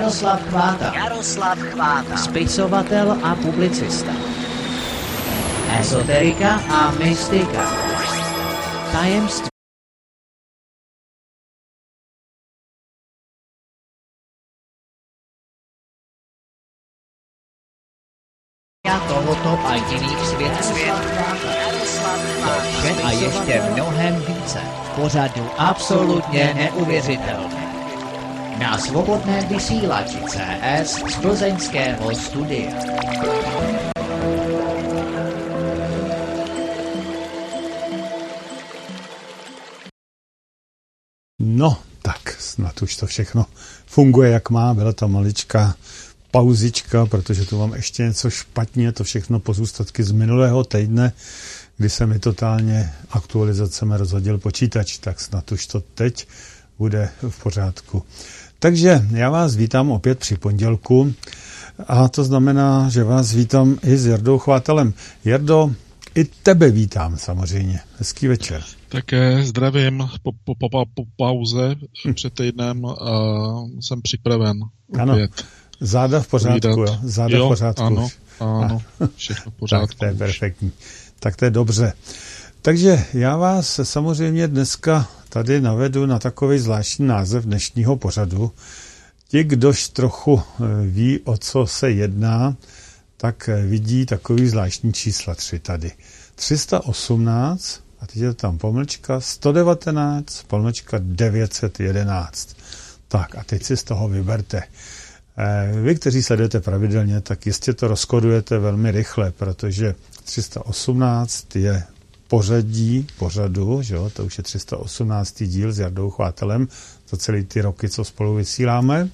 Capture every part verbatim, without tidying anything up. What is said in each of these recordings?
Jaroslav Chváta. Jaroslav Chváta. Spisovatel a publicista. Ezoterika a mystika. Tajemství tohoto a jiných světů. To vše a ještě mnohem více. Pořadu absolutně neuvěřitelné. Na svobodném vysílači C S z plzeňského studia. No, tak snad už to všechno funguje, jak má. Byla ta maličká pauzička, protože tu mám ještě něco špatně, to všechno pozůstatky z minulého týdne, kdy se mi totálně aktualizacemi rozhodil počítač, tak snad už to teď bude v pořádku. Takže já vás vítám opět při pondělku a to znamená, že vás vítám i s Jardou Chvátelem. Jardo, i tebe vítám samozřejmě. Hezký večer. Také zdravím po, po, po, po pauze hm. před týdnem a jsem připraven ano. opět. Záda v pořádku, jo? Záda jo, v pořádku. Ano, ano, všechno v pořádku. Tak to je perfektní. Tak to je dobře. Takže já vás samozřejmě dneska tady navedu na takový zvláštní název dnešního pořadu. Ti, kdož trochu ví, o co se jedná, tak vidí takový zvláštní čísla tři tady. tři sta osmnáct, a teď je tam pomlčka, sto devatenáct, pomlčka devět set jedenáct. Tak a teď si z toho vyberte. Vy, kteří sledujete pravidelně, tak jistě to rozkodujete velmi rychle, protože tři sta osmnáct je pořadí pořadu, že jo? To už je tři sta osmnáctý díl s Jardou Chvátelem za celý ty roky, co spolu vysíláme.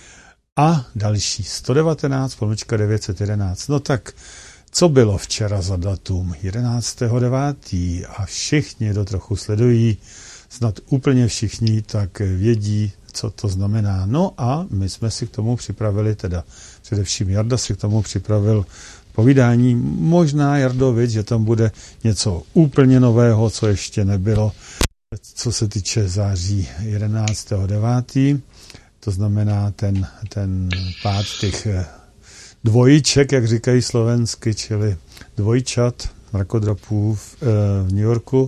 A další sto devatenáct, pomlčka devět set jedenáct. No tak, co bylo včera za datum? jedenáctého devátého A všichni, kdo trochu sledují, snad úplně všichni, tak vědí, co to znamená. No a my jsme si k tomu připravili, teda především Jarda si k tomu připravil povídání. Možná, Jardo, viď, že tam bude něco úplně nového, co ještě nebylo, co se týče září jedenáctého devátého To znamená ten, ten pád těch dvojiček, jak říkají slovensky, čili dvojčat, mrakodrapů v, v New Yorku.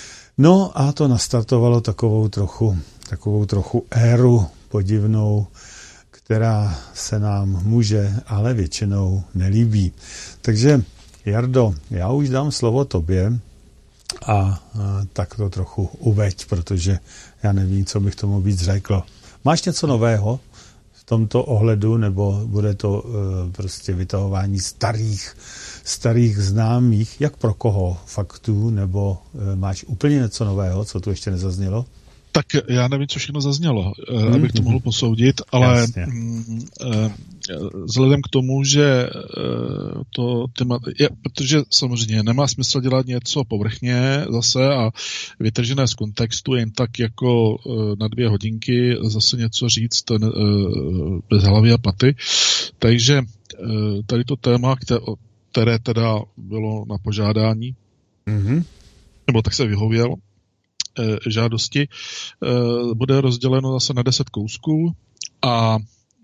No a to nastartovalo takovou trochu takovou trochu éru podivnou, která se nám může, ale většinou nelíbí. Takže, Jardo, já už dám slovo tobě a, a tak to trochu uveď, protože já nevím, co bych tomu víc řekl. Máš něco nového v tomto ohledu, nebo bude to uh, prostě vytahování starých, starých známých, jak pro koho faktů, nebo uh, máš úplně něco nového, co tu ještě nezaznělo? Tak já nevím, co všechno zaznělo, mm-hmm. abych to mohl posoudit, ale mm, vzhledem k tomu, že to téma, je, protože samozřejmě nemá smysl dělat něco povrchně zase a vytržené z kontextu, jen tak jako na dvě hodinky zase něco říct bez hlavy a paty. Takže tady to téma, které teda bylo na požádání, mm-hmm. nebo tak se vyhověl, žádosti, bude rozděleno zase na deset kousků a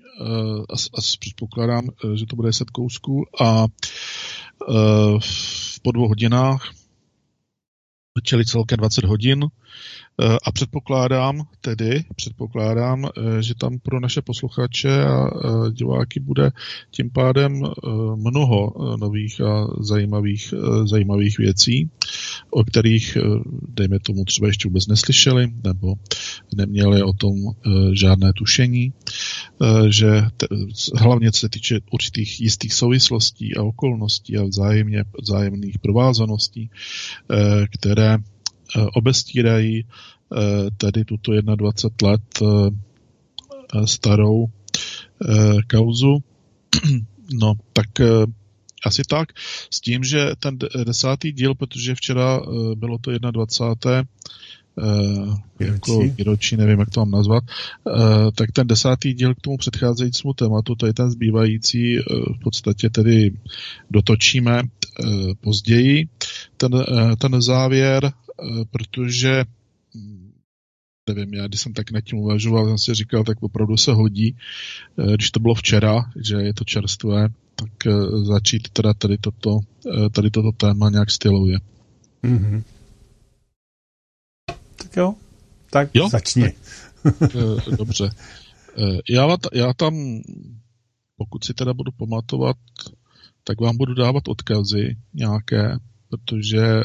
asi předpokládám, že to bude deset kousků a po dvou hodinách, čili celkem dvacet hodin, a předpokládám tedy, předpokládám, že tam pro naše posluchače a diváky bude tím pádem mnoho nových a zajímavých, zajímavých věcí, o kterých, dejme tomu, třeba ještě vůbec neslyšeli, nebo neměli o tom žádné tušení, že te, hlavně co se týče určitých jistých souvislostí a okolností a vzájemně, vzájemných provázaností, které obestírají tedy tuto dvacet jedna let starou kauzu. No, tak asi tak. S tím, že ten desátý díl, protože včera bylo to dvacáté jedna jako výročí, nevím, jak to mám nazvat, tak ten desátý díl k tomu předcházejícímu tématu, to je ten zbývající, v podstatě tedy dotočíme později ten, ten závěr, protože nevím, já když jsem tak nad tím uvažoval, jsem si říkal, tak opravdu se hodí, když to bylo včera, že je to čerstvé, tak začít teda tady toto, tady toto téma nějak stylově. Mm-hmm. Tak jo, tak jo? Začni. Dobře. Já, já tam, pokud si teda budu pamatovat, tak vám budu dávat odkazy nějaké, protože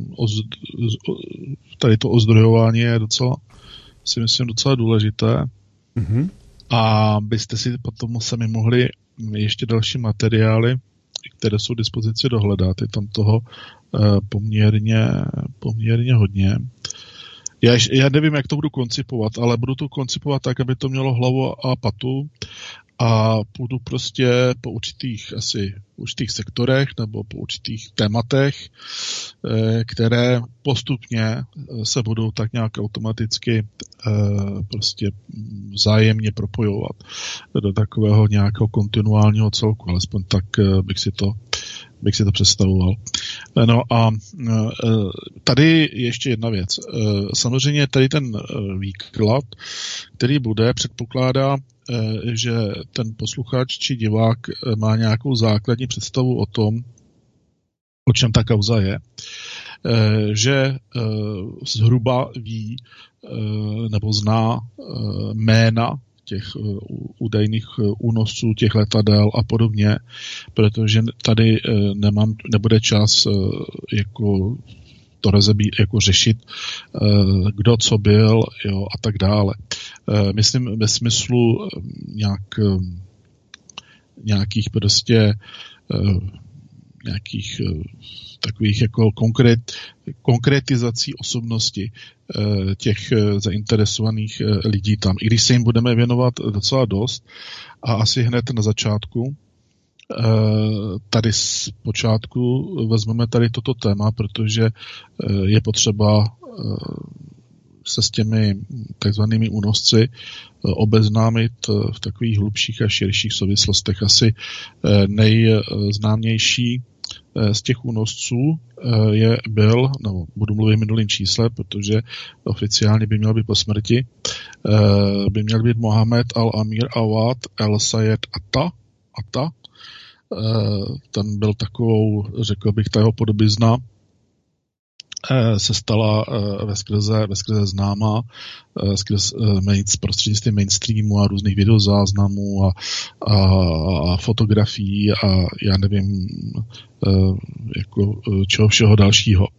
tady to ozdrojování je docela, si myslím, docela důležité. Mm-hmm. A byste si potom sami mohli ještě další materiály, které jsou k dispozici, dohledat. Je tam toho poměrně, poměrně hodně. Já, já nevím, jak to budu koncipovat, ale budu to koncipovat tak, aby to mělo hlavu a patu a půjdu prostě po určitých asi určitých sektorech nebo po určitých tématech, které postupně se budou tak nějak automaticky prostě vzájemně propojovat do takového nějakého kontinuálního celku, alespoň tak bych si to bych si to představoval. No a tady ještě jedna věc. Samozřejmě tady ten výklad, který bude, předpokládá, že ten posluchač či divák má nějakou základní představu o tom, o čem ta kauza je, že zhruba ví nebo zná jména těch údajných únosců těch letadel a podobně, protože tady nemám, nebude čas jako to rozebí, jako řešit, kdo co byl, jo, a tak dále. Myslím ve smyslu nějak, nějakých prostě nějakých takových jako konkrét, konkretizací osobnosti těch zainteresovaných lidí tam. I když se jim budeme věnovat docela dost a asi hned na začátku, tady z počátku vezmeme tady toto téma, protože je potřeba se s těmi takzvanými únosci obeznámit v takových hlubších a širších souvislostech. Asi nejznámější z těch únosců je byl, no, budu mluvit v minulým čísle, protože oficiálně by měl být po smrti, by měl být Mohamed al-Amir Awad al-Sayed Atta, Atta. Ten byl takovou, řekl bych, ta jeho podobizna se stala veskrze, veskrze známá skrz prostřednictvím mainstreamu a různých videozáznamů a, a, a fotografií a já nevím, jako čeho všeho dalšího.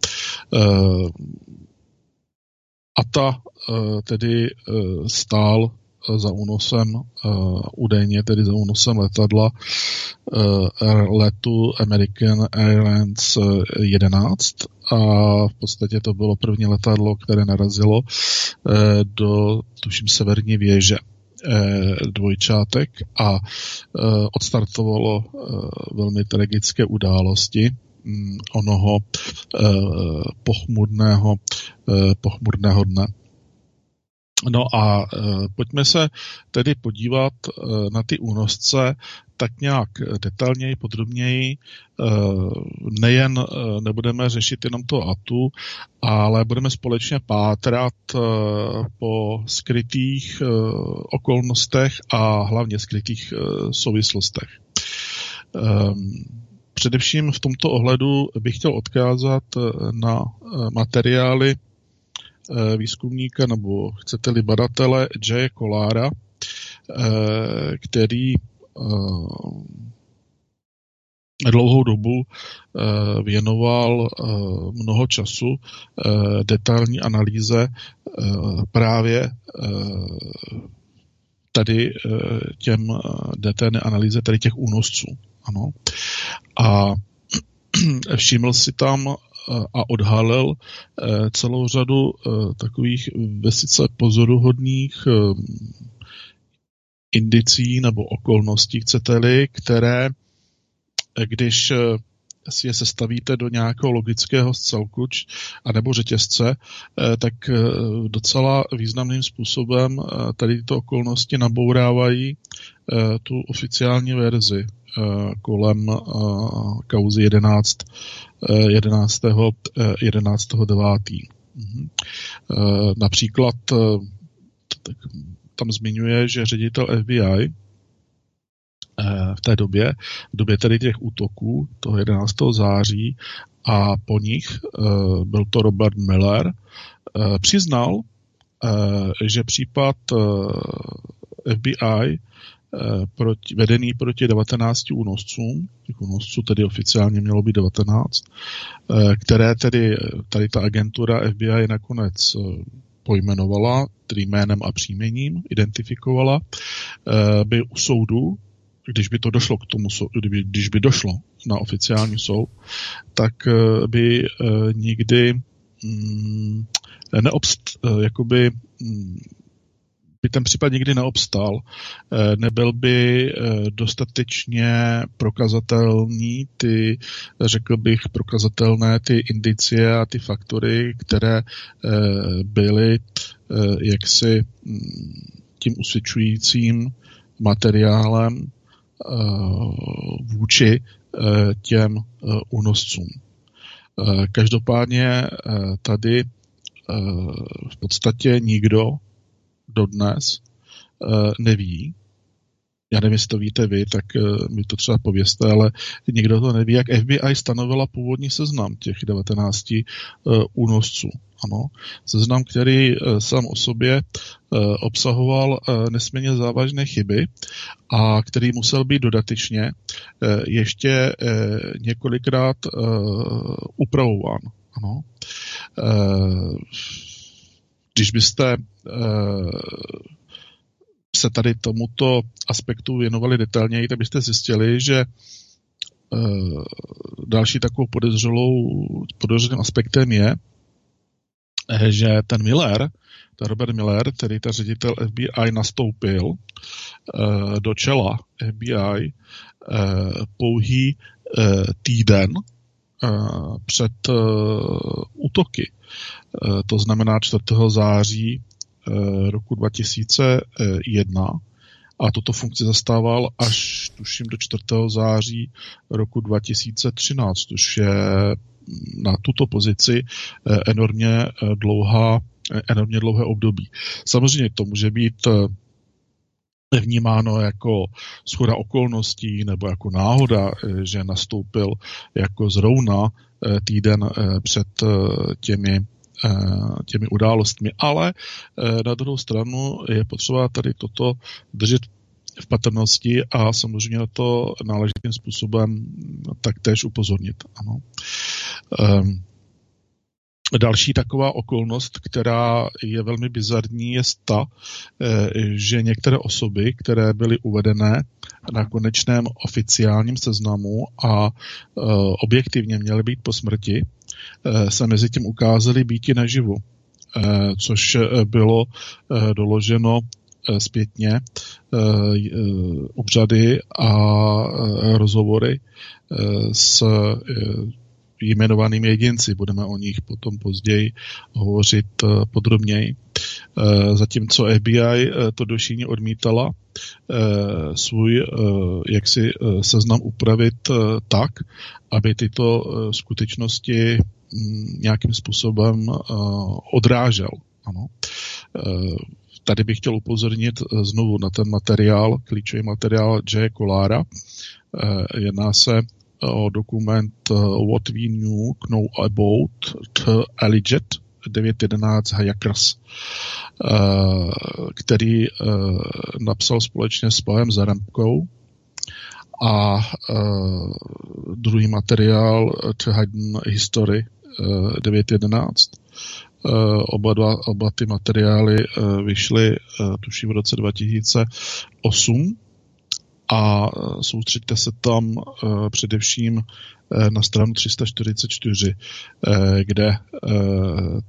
A ta tedy stál za únosem, uh, údajně tedy za únosem letadla uh, letu American Airlines jedenáct a v podstatě to bylo první letadlo, které narazilo uh, do, tuším, severní věže uh, dvojčátek a uh, odstartovalo uh, velmi tragické události um, onoho uh, pochmurného, uh, pochmurného dne. No a e, pojďme se tedy podívat e, na ty únosce tak nějak detailněji, podrobněji. E, nejen e, nebudeme řešit jenom to atu, ale budeme společně pátrat e, po skrytých e, okolnostech a hlavně skrytých e, souvislostech. E, především v tomto ohledu bych chtěl odkázat na materiály výzkumníka, nebo chcete-li badatele Jaye Kolára, který dlouhou dobu věnoval mnoho času detailní analýze právě tady těm detailní analýze tady těch únosců. Ano. A všiml si tam a odhalil celou řadu takových velice pozoruhodných indicí nebo okolností, chcete-li, které, když si je sestavíte do nějakého logického celku a nebo řetězce, tak docela významným způsobem tady tyto okolnosti nabourávají tu oficiální verzi kolem kauzy jedenáctého jedenáctého devátého Mhm. Například tam zmiňuje, že ředitel F B I v té době, v době tedy těch útoků, toho jedenáctého září, a po nich byl to Robert Miller, přiznal, že případ F B I proti, vedený proti devatenácti únoscům, těch únosců tedy oficiálně mělo být devatenáct, které tedy tady ta agentura F B I nakonec pojmenovala, tedy jménem a příjmením identifikovala, by u soudu, když by to došlo k tomu, kdyby, když by došlo na oficiální soud, tak by nikdy mm, neobst, jakoby mm, by ten případ nikdy neobstal, nebyl by dostatečně prokazatelný ty, řekl bych, prokazatelné ty indicie a ty faktory, které byly jaksi tím usvědčujícím materiálem vůči těm únoscům. Každopádně tady v podstatě nikdo dodnes uh, neví, já nevím, jestli to víte vy, tak uh, mi to třeba povězte, ale nikdo to neví, jak F B I stanovila původní seznam těch devatenácti uh, únosců. Ano, seznam, který uh, sám o sobě uh, obsahoval uh, nesmírně závažné chyby a který musel být dodatečně uh, ještě uh, několikrát uh, upravován. Ano. Uh, Když byste se tady tomuto aspektu věnovali detailněji, tak byste zjistili, že další takovou podezřelou, podezřelým aspektem je, že ten Miller, ten Robert Miller, který ten ředitel F B I nastoupil do čela F B I pouhý týden před útoky. To znamená čtvrtého září roku dva tisíce jedna a tuto funkci zastával až tuším do čtvrtého září roku dva tisíce třináct, což je na tuto pozici enormně dlouhá, enormně dlouhé období. Samozřejmě to může být vnímáno jako shoda okolností nebo jako náhoda, že nastoupil jako zrovna týden před těmi, těmi událostmi. Ale na druhou stranu je potřeba tady toto držet v patrnosti a samozřejmě na to náležitým způsobem taktéž upozornit. Ano. Další taková okolnost, která je velmi bizarní, je ta, že některé osoby, které byly uvedené na konečném oficiálním seznamu a objektivně měly být po smrti, se mezi tím ukázaly býti naživu, což bylo doloženo zpětně obřady a rozhovory s jmenovanými jedinci. Budeme o nich potom později hovořit podrobněji. Zatímco F B I to došíně odmítala svůj jaksi seznam upravit tak, aby tyto skutečnosti nějakým způsobem odrážel. Ano. Tady bych chtěl upozornit znovu na ten materiál, klíčový materiál J. Kolára. Jedná se o dokument What We Knew, Know About the Alleged devět jedenáct Hackers, který napsal společně s Pavem Zarembkou, a druhý materiál The Hidden History devět jedenáct. Oba, dva, oba ty materiály vyšly tuším v roce dva tisíce osm a soustřeďte se tam uh, především uh, na stranu tři sta čtyřicet čtyři, uh, kde uh,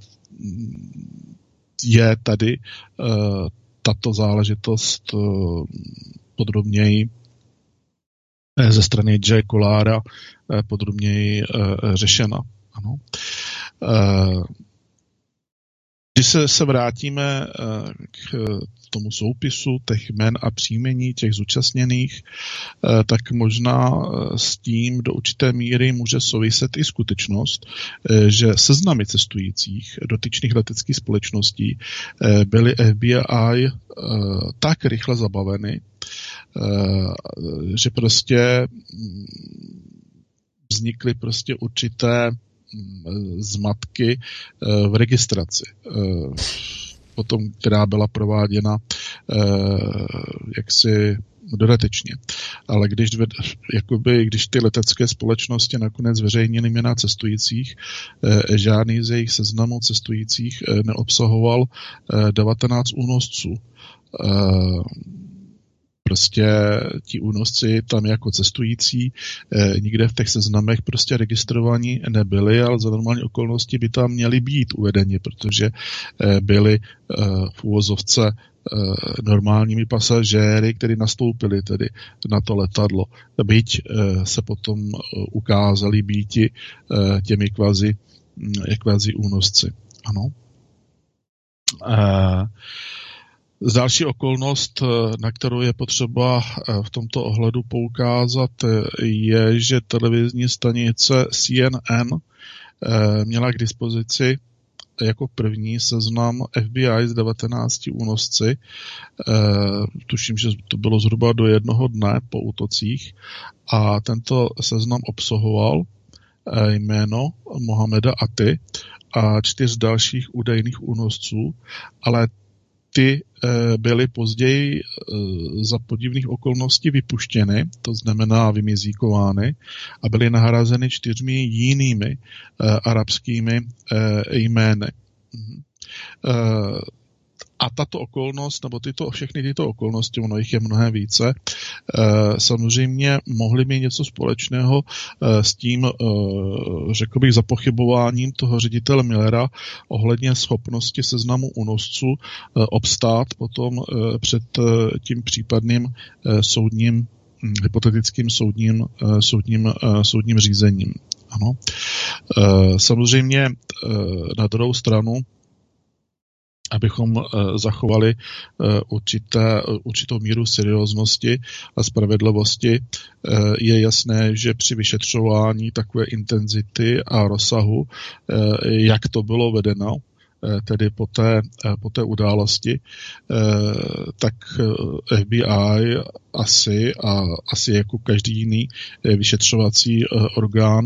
je tady uh, tato záležitost uh, podrobněji uh, ze strany J. Kolára uh, podrobněji uh, řešena. Ano. Uh, Když se, se vrátíme k tomu soupisu těch jmen a příjmení těch zúčastněných, tak možná s tím do určité míry může souviset i skutečnost, že seznamy cestujících dotyčných leteckých společností byly F B I tak rychle zabaveny, že prostě vznikly prostě určité zmatky v registraci, potom, která byla prováděna jaksi dodatečně. Ale když, jakoby, když ty letecké společnosti nakonec zveřejnily jména cestujících, žádný z jejich seznamů cestujících neobsahoval devatenáct únosců. Prostě ti únosci tam jako cestující eh, nikde v těch seznamech prostě registrovaní nebyli, ale za normální okolnosti by tam měli být uvedeni, protože eh, byli eh, v úvozovce eh, normálními pasažéry, kteří nastoupili tedy na to letadlo. Byť eh, se potom eh, ukázali býti eh, těmi kvazi, eh, kvazi únosci. Ano. Eh, Další okolnost, na kterou je potřeba v tomto ohledu poukázat, je, že televizní stanice C N N měla k dispozici jako první seznam F B I z devatenácti únosci. Tuším, že to bylo zhruba do jednoho dne po útocích a tento seznam obsahoval jméno Mohameda Aty a čtyř dalších údajných únosců, ale ty byly později za podivných okolností vypuštěny, to znamená vymizíkovány, a byly nahrazeny čtyřmi jinými arabskými jmény. A tato okolnost, nebo tyto, všechny tyto okolnosti, ono jich je mnohem více, samozřejmě mohly mít něco společného s tím, řekl bych, zapochybováním toho ředitele Millera ohledně schopnosti seznamu únosců obstát potom před tím případným soudním, hypotetickým soudním, soudním, soudním řízením. Ano. Samozřejmě na druhou stranu, abychom zachovali určité, určitou míru serióznosti a spravedlivosti, je jasné, že při vyšetřování takové intenzity a rozsahu, jak to bylo vedeno, tedy po té, po té události, tak F B I asi a asi jako každý jiný vyšetřovací orgán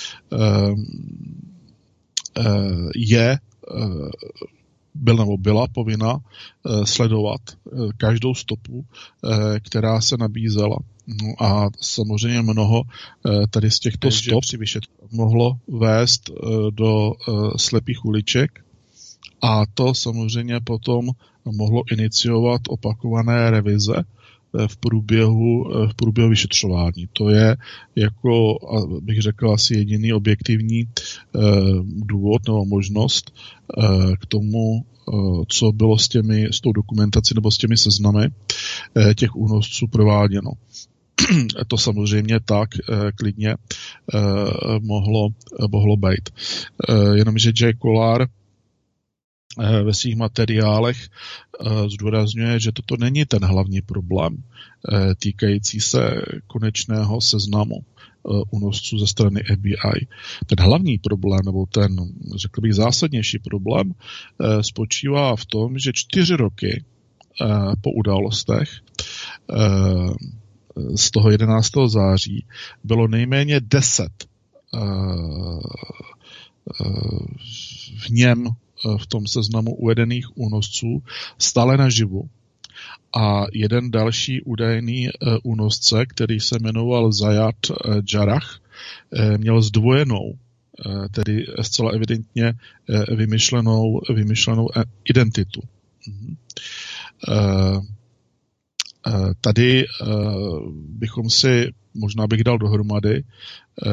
je byl nebo byla povinna uh, sledovat uh, každou stopu, uh, která se nabízela. No a samozřejmě mnoho uh, tady z těchto stop mohlo vést uh, do uh, slepých uliček a to samozřejmě potom mohlo iniciovat opakované revize v průběhu, v průběhu vyšetřování. To je jako, bych řekl, asi jediný objektivní eh, důvod nebo možnost eh, k tomu, eh, co bylo s těmi, s tou dokumentací nebo s těmi seznamy eh, těch únosců prováděno. To samozřejmě tak eh, klidně eh, mohlo, mohlo být. Eh, jenomže Jay Kolar ve svých materiálech zdůrazňuje, že toto není ten hlavní problém týkající se konečného seznamu únosců ze strany F B I. Ten hlavní problém, nebo ten, řekl bych, zásadnější problém spočívá v tom, že čtyři roky po událostech z toho jedenáctého září bylo nejméně deset v něm v tom seznamu uvedených únosců stále naživu. A jeden další údajný únosce, který se jmenoval Zayad Jarrah, měl zdvojenou, tedy zcela evidentně vymyšlenou, vymyšlenou identitu. Tady bychom si, možná bych dal dohromady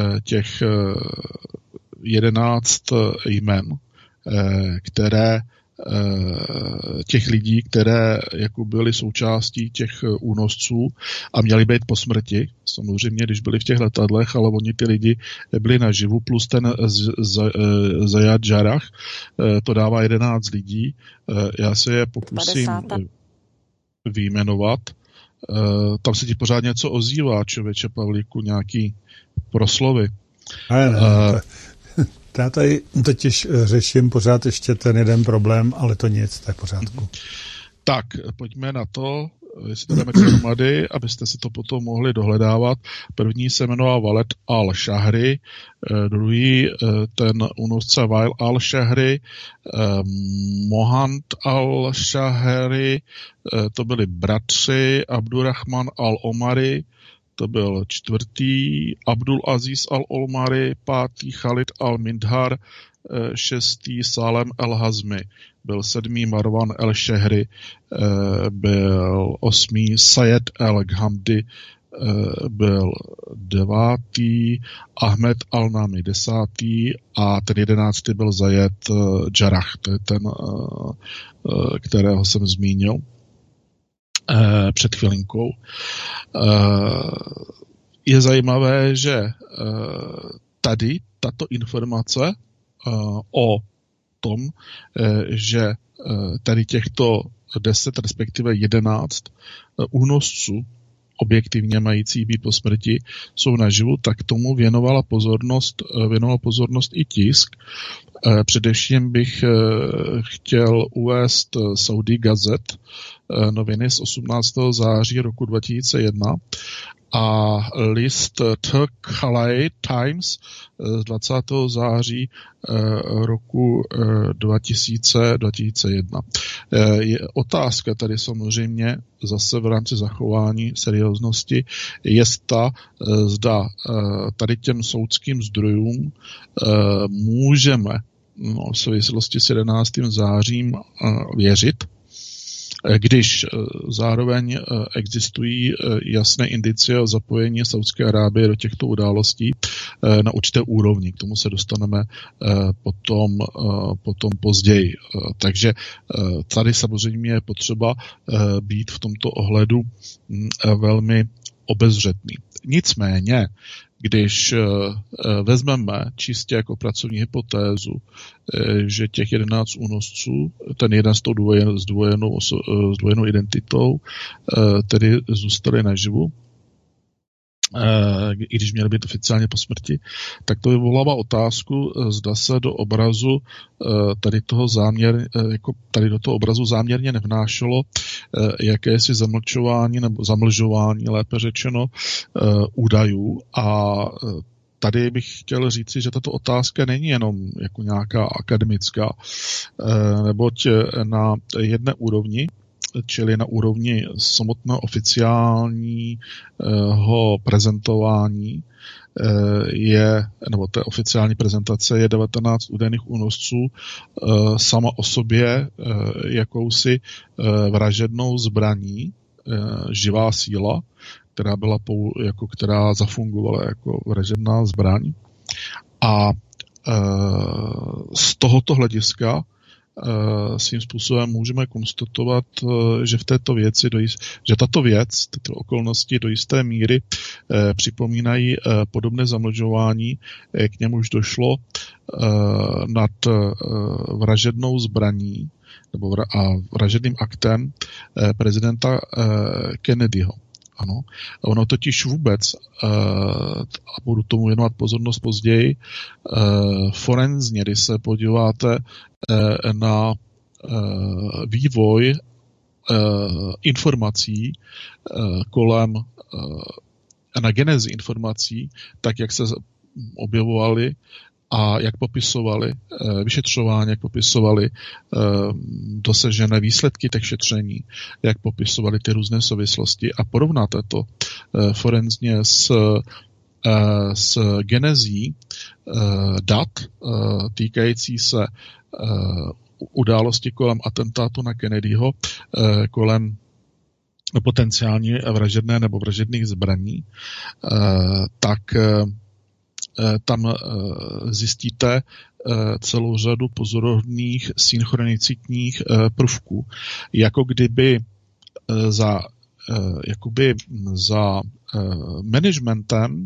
těch jedenáct jmen, které těch lidí, které jako byly součástí těch únosců a měli být po smrti, samozřejmě, když byli v těch letadlech, ale oni ty lidi byli naživu, plus ten Zajat Jarrah, to dává jedenáct lidí. Já se je pokusím vyjmenovat. Tam se ti pořád něco ozývá, člověče Pavlíku, nějaký proslovy. Ne, ne, uh, já tady totiž řeším pořád ještě ten jeden problém, ale to nic, tak v pořádku. Tak, pojďme na to, jestli to jdeme dohromady, abyste si to potom mohli dohledávat. První se jmenoval Walid al-Shahri, druhý ten únosce Wael al-Shahri, Mohand al-Shahri, to byli bratři, Abdurrahman al-Omari, to byl čtvrtý, Abdul Aziz al-Olmari, pátý Khalid al-Mindhar, šestý Salem al-Hazmi, byl sedmý Marwan al-Shahri, byl osmý Sayed al-Ghamdi, byl devátý Ahmed al-Nami, desátý a ten jedenáctý byl Zajat Jarrah, to je ten, kterého jsem zmínil před chvilinkou. Je zajímavé, že tady tato informace o tom, že tady těchto deset, respektive jedenáct únosců objektivně mající být po smrti jsou naživu, tak tomu věnovala pozornost, věnoval pozornost i tisk. Především bych chtěl uvést Saudi Gazette, noviny z osmnáctého září roku dva tisíce jedna a list Turkey Times z dvacátého září roku dva tisíce jedna. Je otázka tady samozřejmě zase v rámci zachování serióznosti je ta, zda tady těm soudským zdrojům můžeme no, v souvislosti s jedenáctým zářím věřit, když zároveň existují jasné indicie o zapojení Saudské Arábie do těchto událostí na určité úrovni. K tomu se dostaneme potom, potom později. Takže tady samozřejmě je potřeba být v tomto ohledu velmi obezřetný. Nicméně, když vezmeme čistě jako pracovní hypotézu, že těch jedenáct únosců, ten jeden s tou zdvojenou, zdvojenou identitou, tedy zůstali naživu, i když měli být oficiálně po smrti, tak to vyvolává otázku, zda se do obrazu tady toho záměr, jako tady do toho obrazu záměrně nevnášelo jakési zamlčování nebo zamlžování, lépe řečeno, údajů. A tady bych chtěl říci, že tato otázka není jenom jako nějaká akademická, neboť na jedné úrovni, čili na úrovni samotného oficiálního prezentování je, nebo té oficiální prezentace je devatenáct údajných únosců sama o sobě jakousi vražednou zbraní, živá síla, která byla pou, jako která zafungovala jako vražedná zbraň. A z tohoto hlediska svým způsobem můžeme konstatovat, že v této věci, že tato věc, tyto okolnosti do jisté míry připomínají podobné zamlžování, k němuž došlo nad vražednou zbraní nebo a vražedným aktem prezidenta Kennedyho. Ano. Ono totiž vůbec, a budu tomu věnovat pozornost později, forenzně, když se podíváte na vývoj informací kolem, na genezi informací, tak jak se objevovaly a jak popisovali vyšetřování, jak popisovali dosažené výsledky těch šetření, jak popisovali ty různé souvislosti a porovnáte to forenzně s, s genezí dat týkající se události kolem atentátu na Kennedyho, kolem potenciálně vražedné nebo vražedných zbraní, tak tam zjistíte, celou řadu pozorovných synchronicitních prvků. Jako kdyby za, jakoby za managementem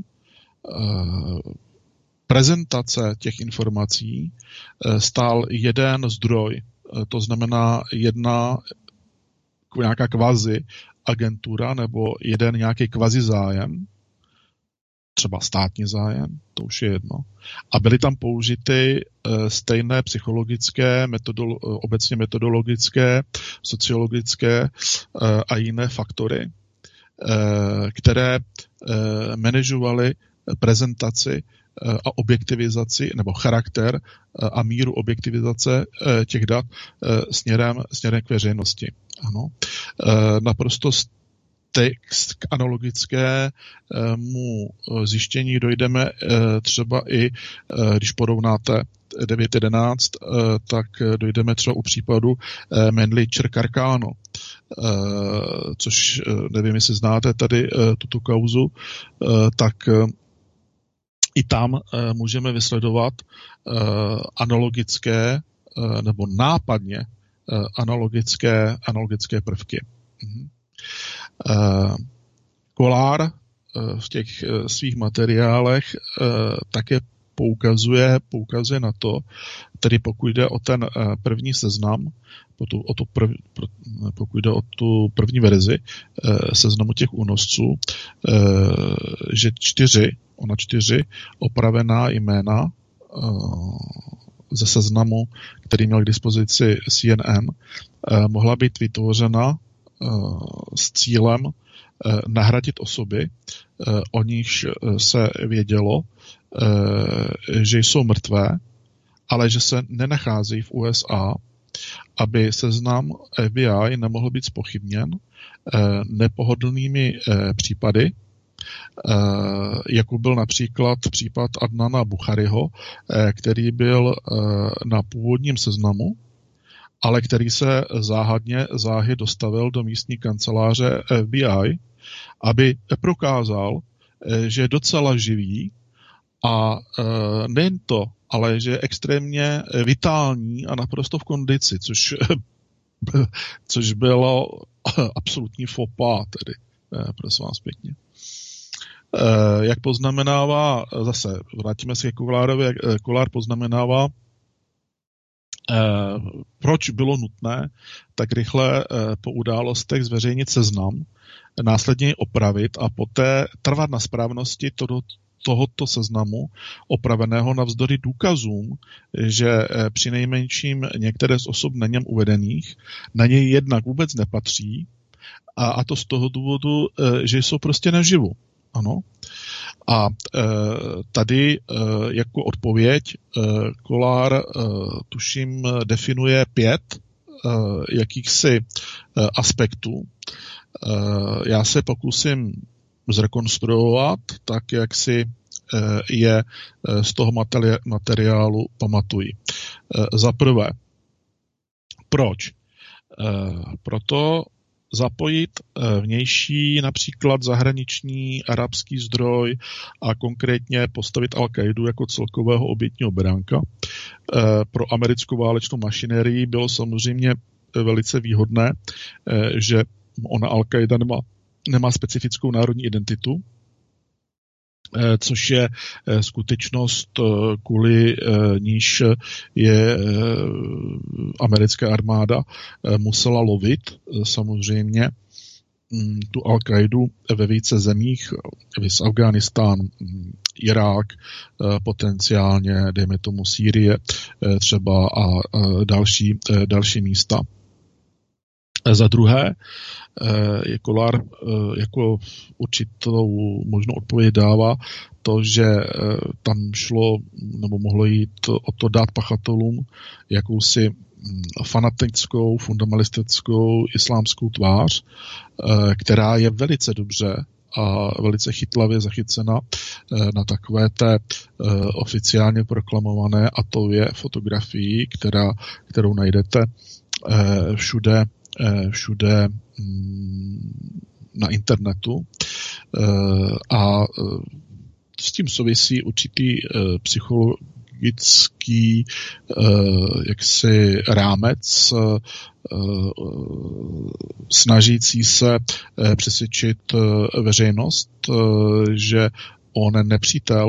prezentace těch informací stál jeden zdroj, to znamená jedna nějaká kvazi agentura nebo jeden nějaký kvazi zájem, třeba státní zájem, to už je jedno. A byly tam použity stejné psychologické, metodolo- obecně metodologické, sociologické a jiné faktory, které manažovaly prezentaci a objektivizaci nebo charakter a míru objektivizace těch dat směrem, směrem k veřejnosti. Ano. Naprosto text k analogickému zjištění dojdeme třeba i, když porovnáte devět jedenáct, tak dojdeme třeba u případu Mendličer-Carcano, což nevím, jestli znáte tady tuto kauzu, tak i tam můžeme vysledovat analogické nebo nápadně analogické, analogické prvky. Kollár v těch svých materiálech také poukazuje, poukazuje na to, tedy pokud jde o ten první seznam, o tu prv, pokud jde o tu první verzi seznamu těch únosců, že čtyři, ona čtyři opravená jména ze seznamu, který měl k dispozici C N N, mohla být vytvořena s cílem nahradit osoby, o nichž se vědělo, že jsou mrtvé, ale že se nenacházejí v U S A, aby seznam F B I nemohl být zpochybněn nepohodlnými případy, jako byl například případ Adnana Buchariho, který byl na původním seznamu, ale který se záhadně záhy dostavil do místní kanceláře F B I, aby prokázal, že je docela živý a nejen to, ale že je extrémně vitální a naprosto v kondici, což, což bylo absolutní faux pas, tedy, prosím vás pěkně. Jak poznamenává, zase vrátíme se k Kollárovi, jak Kollár poznamenává, proč bylo nutné tak rychle po událostech zveřejnit seznam, následně ji opravit a poté trvat na správnosti toho, tohoto seznamu opraveného navzdory důkazům, že přinejmenším některé z osob na něm uvedených na něj jednak vůbec nepatří, a, a to z toho důvodu, že jsou prostě naživu. Ano. A e, tady e, jako odpověď e, Kollár e, tuším definuje pět e, jakýchsi e, aspektů. E, já se pokusím zrekonstruovat tak, jak si e, je e, z toho materi- materiálu pamatuji. E, za prvé, proč? E, proto zapojit vnější, například zahraniční arabský zdroj a konkrétně postavit Al-Kaidu jako celkového obětního beránka. Pro americkou válečnou mašinérii bylo samozřejmě velice výhodné, že ona Al-Kaida nemá, nemá specifickou národní identitu, což je skutečnost, kvůli níž je americká armáda musela lovit samozřejmě tu Al-Kaidu ve více zemích, viz Afghánistán, Irák, potenciálně, dejme tomu Sýrie třeba a další, další místa. Za druhé, je Kollár jako určitou možnou odpověď dává to, že tam šlo, nebo mohlo jít o to dát pachatelům jakousi fanatickou, fundamentalistickou islámskou tvář, která je velice dobře a velice chytlavě zachycena na takové té oficiálně proklamované atově fotografii, která, kterou najdete všude všude na internetu, a s tím souvisí určitý ideologický jaksi rámec snažící se přesvědčit veřejnost, že on nepřítel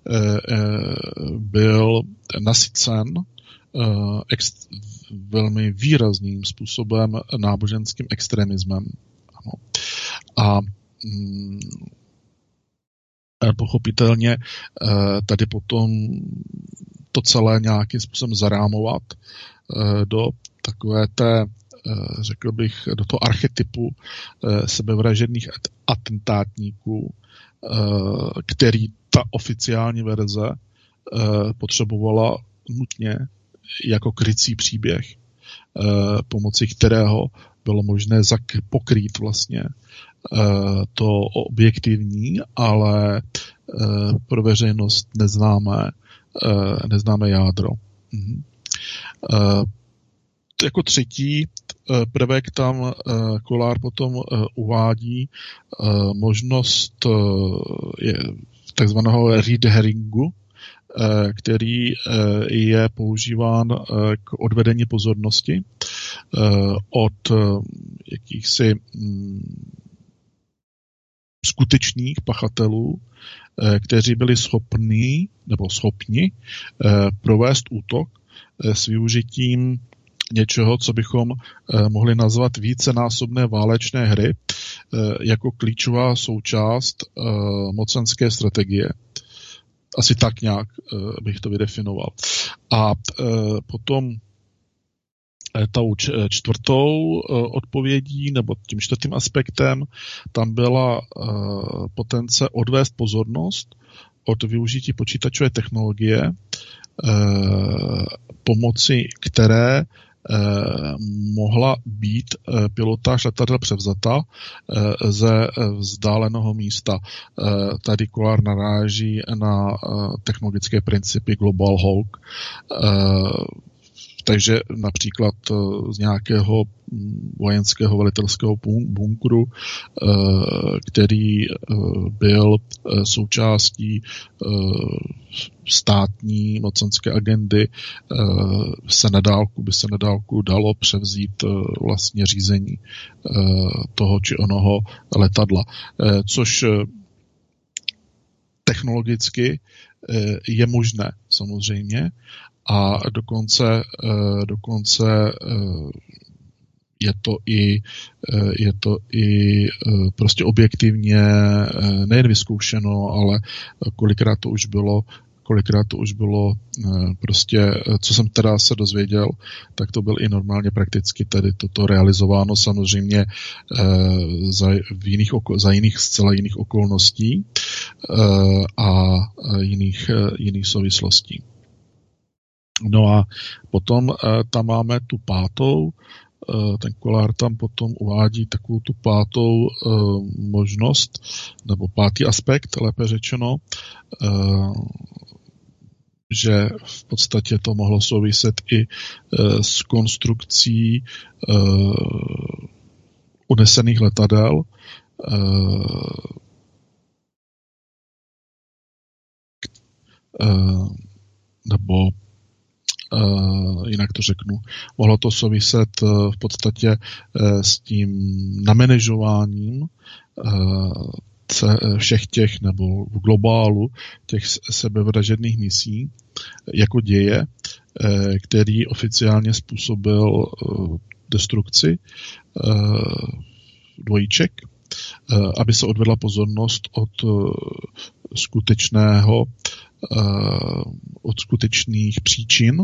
byl nasycen ex- velmi výrazným způsobem náboženským extremismem. Ano. A mm, pochopitelně tady potom to celé nějakým způsobem zarámovat do takové té, řekl bych, do toho archetypu sebevražedných atentátníků, který ta oficiální verze potřebovala nutně jako krycí příběh, pomocí kterého bylo možné zak- pokrýt vlastně to objektivní, ale pro veřejnost neznámé, neznámé jádro. Mhm. Jako třetí prvek tam Kollár potom uvádí možnost takzvaného red herringu, který je používán k odvedení pozornosti od jakýchsi skutečných pachatelů, kteří byli schopní nebo schopni provést útok s využitím něčeho, co bychom mohli nazvat vícenásobné válečné hry jako klíčová součást mocenské strategie. Asi tak nějak bych to vydefinoval. A potom tou čtvrtou odpovědí, nebo tím čtvrtým aspektem, tam byla potence odvést pozornost od využití počítačové technologie, pomocí které mohla být pilotáž letadel převzata ze vzdáleného místa. Tady Kollár naráží na technologické principy Global Hawk, takže například z nějakého vojenského velitelského bunkru, který byl součástí státní mocenské agendy, se nedálku, by se nedálku dalo převzít vlastně řízení toho či onoho letadla. Což technologicky je možné samozřejmě, a dokonce, dokonce je to i, je to i prostě objektivně nejen vyzkoušeno, ale kolikrát to už bylo, kolikrát to už bylo prostě, co jsem teda se dozvěděl, tak to byl i normálně prakticky tedy toto realizováno samozřejmě za, v jiných, za jiných, zcela jiných okolností a jiných, jiných souvislostí. No a potom tam máme tu pátou, ten Kollár tam potom uvádí takovou tu pátou možnost, nebo pátý aspekt, lépe řečeno, že v podstatě to mohlo souviset i s konstrukcí unesených letadel, nebo Uh, jinak to řeknu, mohlo to souviset uh, v podstatě uh, s tím namanežováním uh, všech těch, nebo v globálu těch sebevražedných misí jako děje, uh, který oficiálně způsobil uh, destrukci uh, dvojíček, uh, aby se odvedla pozornost od uh, skutečného uh, od skutečných příčin,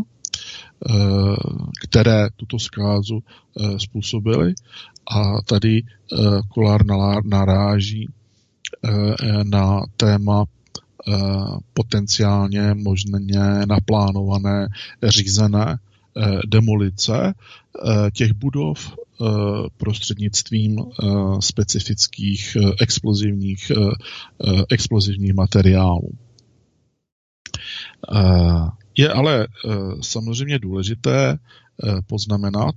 které tuto zkázu způsobily, a tady Kollár naráží na téma potenciálně možně naplánované řízené demolice těch budov prostřednictvím specifických explozivních, explozivních materiálů. Je ale samozřejmě důležité poznamenat,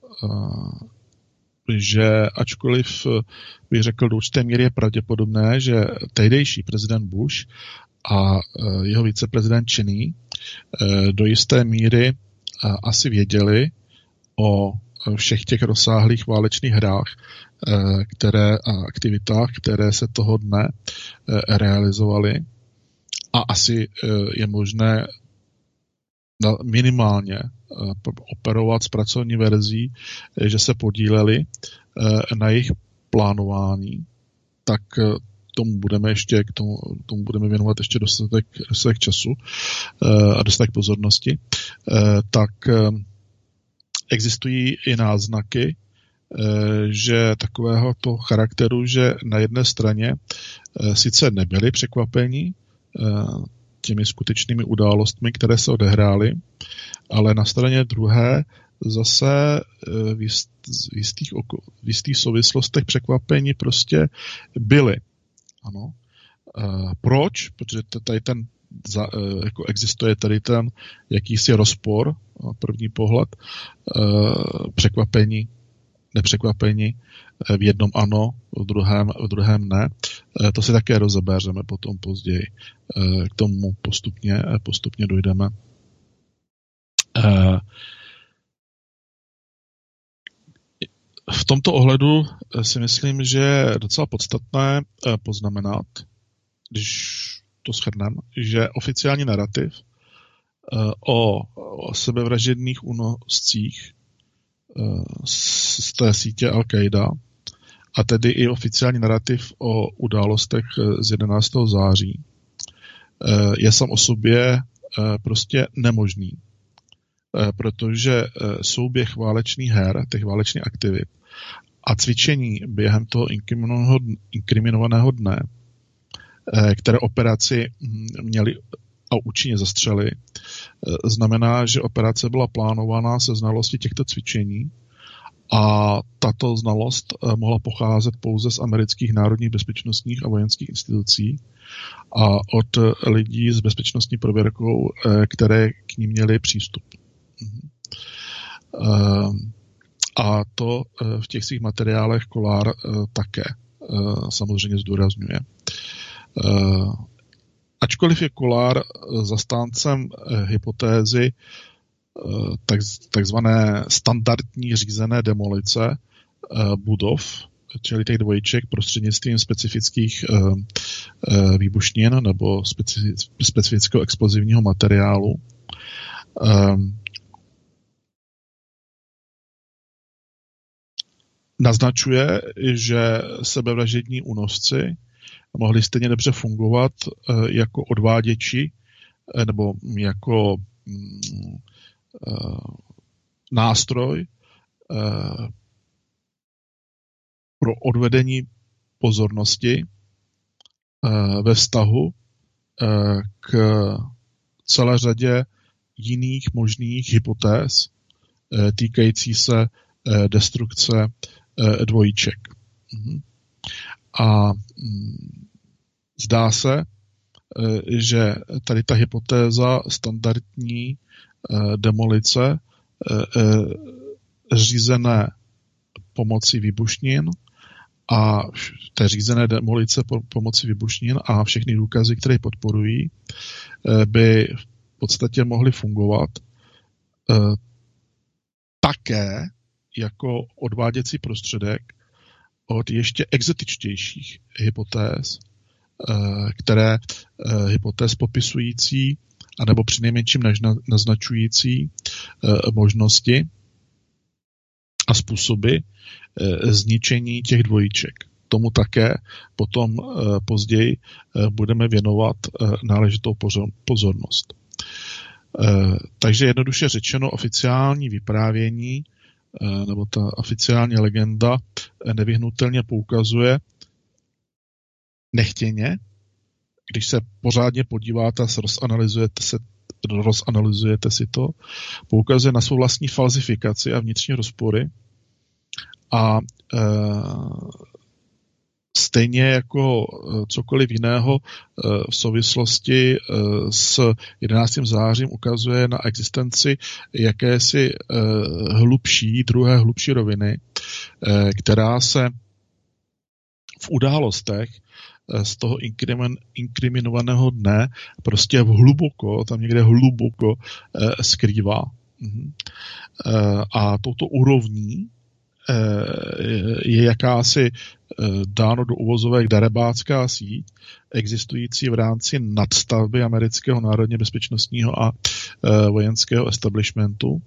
že ačkoliv bych řekl, do určité míry je pravděpodobné, že tehdejší prezident Bush a jeho viceprezident Cheney do jisté míry asi věděli o všech těch rozsáhlých válečných hrách, které a aktivitách, které se toho dne realizovaly. A asi je možné minimálně operovat s pracovní verzí, že se podíleli na jejich plánování, tak tomu budeme ještě, k tomu, tomu budeme věnovat ještě dostatek, dostatek času a dostatek pozornosti, tak existují i náznaky, že takového to charakteru, že na jedné straně sice nebyli překvapeni těmi skutečnými událostmi, které se odehrály, ale na straně druhé zase v, jist, v, jistých, v jistých souvislostech překvapení prostě byly. Ano. Proč? Protože tady ten, jako existuje tady ten jakýsi rozpor, na první pohled, překvapení, nepřekvapení, v jednom ano, v druhém, v druhém ne. To si také rozebereme potom později. K tomu postupně, postupně dojdeme. V tomto ohledu si myslím, že je docela podstatné poznamenat, když to shrneme, že oficiální narrativ o, o sebevražedných únoscích z té sítě Al-Qaida a tedy i oficiální narrativ o událostech z jedenáctého září je sám o sobě prostě nemožný, protože souběh válečných her, těch válečných aktivit a cvičení během toho inkriminovaného dne, které operaci měli a účinně zastřeli, znamená, že operace byla plánovaná se znalostí těchto cvičení a tato znalost mohla pocházet pouze z amerických národních bezpečnostních a vojenských institucí a od lidí s bezpečnostní prověrkou, které k ní měli přístup. A to v těch svých materiálech Kollár také samozřejmě zdůrazňuje. Ačkoliv je Kollár zastáncem hypotézy tak, takzvané standardní řízené demolice budov, čili těch dvojček prostřednictvím specifických výbušnin nebo specifického explozivního materiálu, naznačuje, že sebevražední únosci mohli stejně dobře fungovat jako odváděči nebo jako nástroj pro odvedení pozornosti ve vztahu k celé řadě jiných možných hypotéz týkající se destrukce dvojíček. A zdá se, že tady ta hypotéza standardní demolice řízené pomocí výbušnin a té řízené demolice pomocí výbušnin a všechny důkazy, které ji podporují, by v podstatě mohly fungovat také jako odváděcí prostředek od ještě exotičtějších hypotéz, které hypotéz popisující anebo přinejmenším naznačující možnosti a způsoby zničení těch dvojíček. Tomu také potom později budeme věnovat náležitou pozornost. Takže jednoduše řečeno, oficiální vyprávění nebo ta oficiální legenda nevyhnutelně poukazuje nechtěně, když se pořádně podíváte a rozanalyzujete, se, rozanalyzujete si to, poukazuje na svou vlastní falzifikaci a vnitřní rozpory a e, stejně jako cokoliv jiného v souvislosti s jedenáctým zářím ukazuje na existenci jakési hlubší, druhé hlubší roviny, která se v událostech z toho inkrimi, inkriminovaného dne prostě hluboko, tam někde hluboko skrývá. A touto úrovní je jakási dáno do uvozovek darebácká síť, existující v rámci nadstavby amerického národně bezpečnostního a vojenského establishmentu,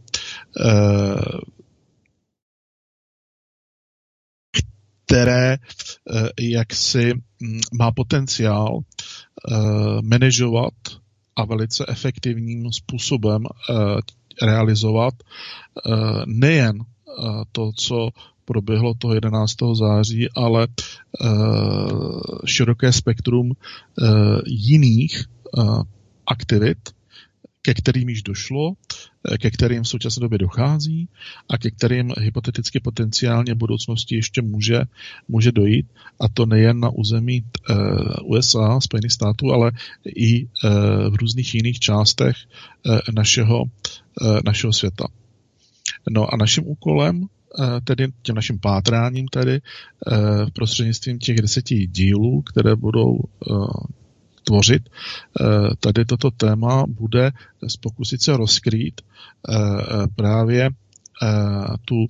které jaksi má potenciál manažovat a velice efektivním způsobem realizovat nejen to, co proběhlo toho jedenáctého září, ale široké spektrum jiných aktivit, ke kterým již došlo, ke kterým v současné době dochází a ke kterým hypoteticky potenciálně v budoucnosti ještě může, může dojít, a to nejen na území U S A, Spojených států, ale i v různých jiných částech našeho, našeho světa. No a naším úkolem, tedy tím naším pátráním tedy prostřednictvím těch deseti dílů, které budou tvořit tady toto téma, bude pokusit se rozkrýt právě tu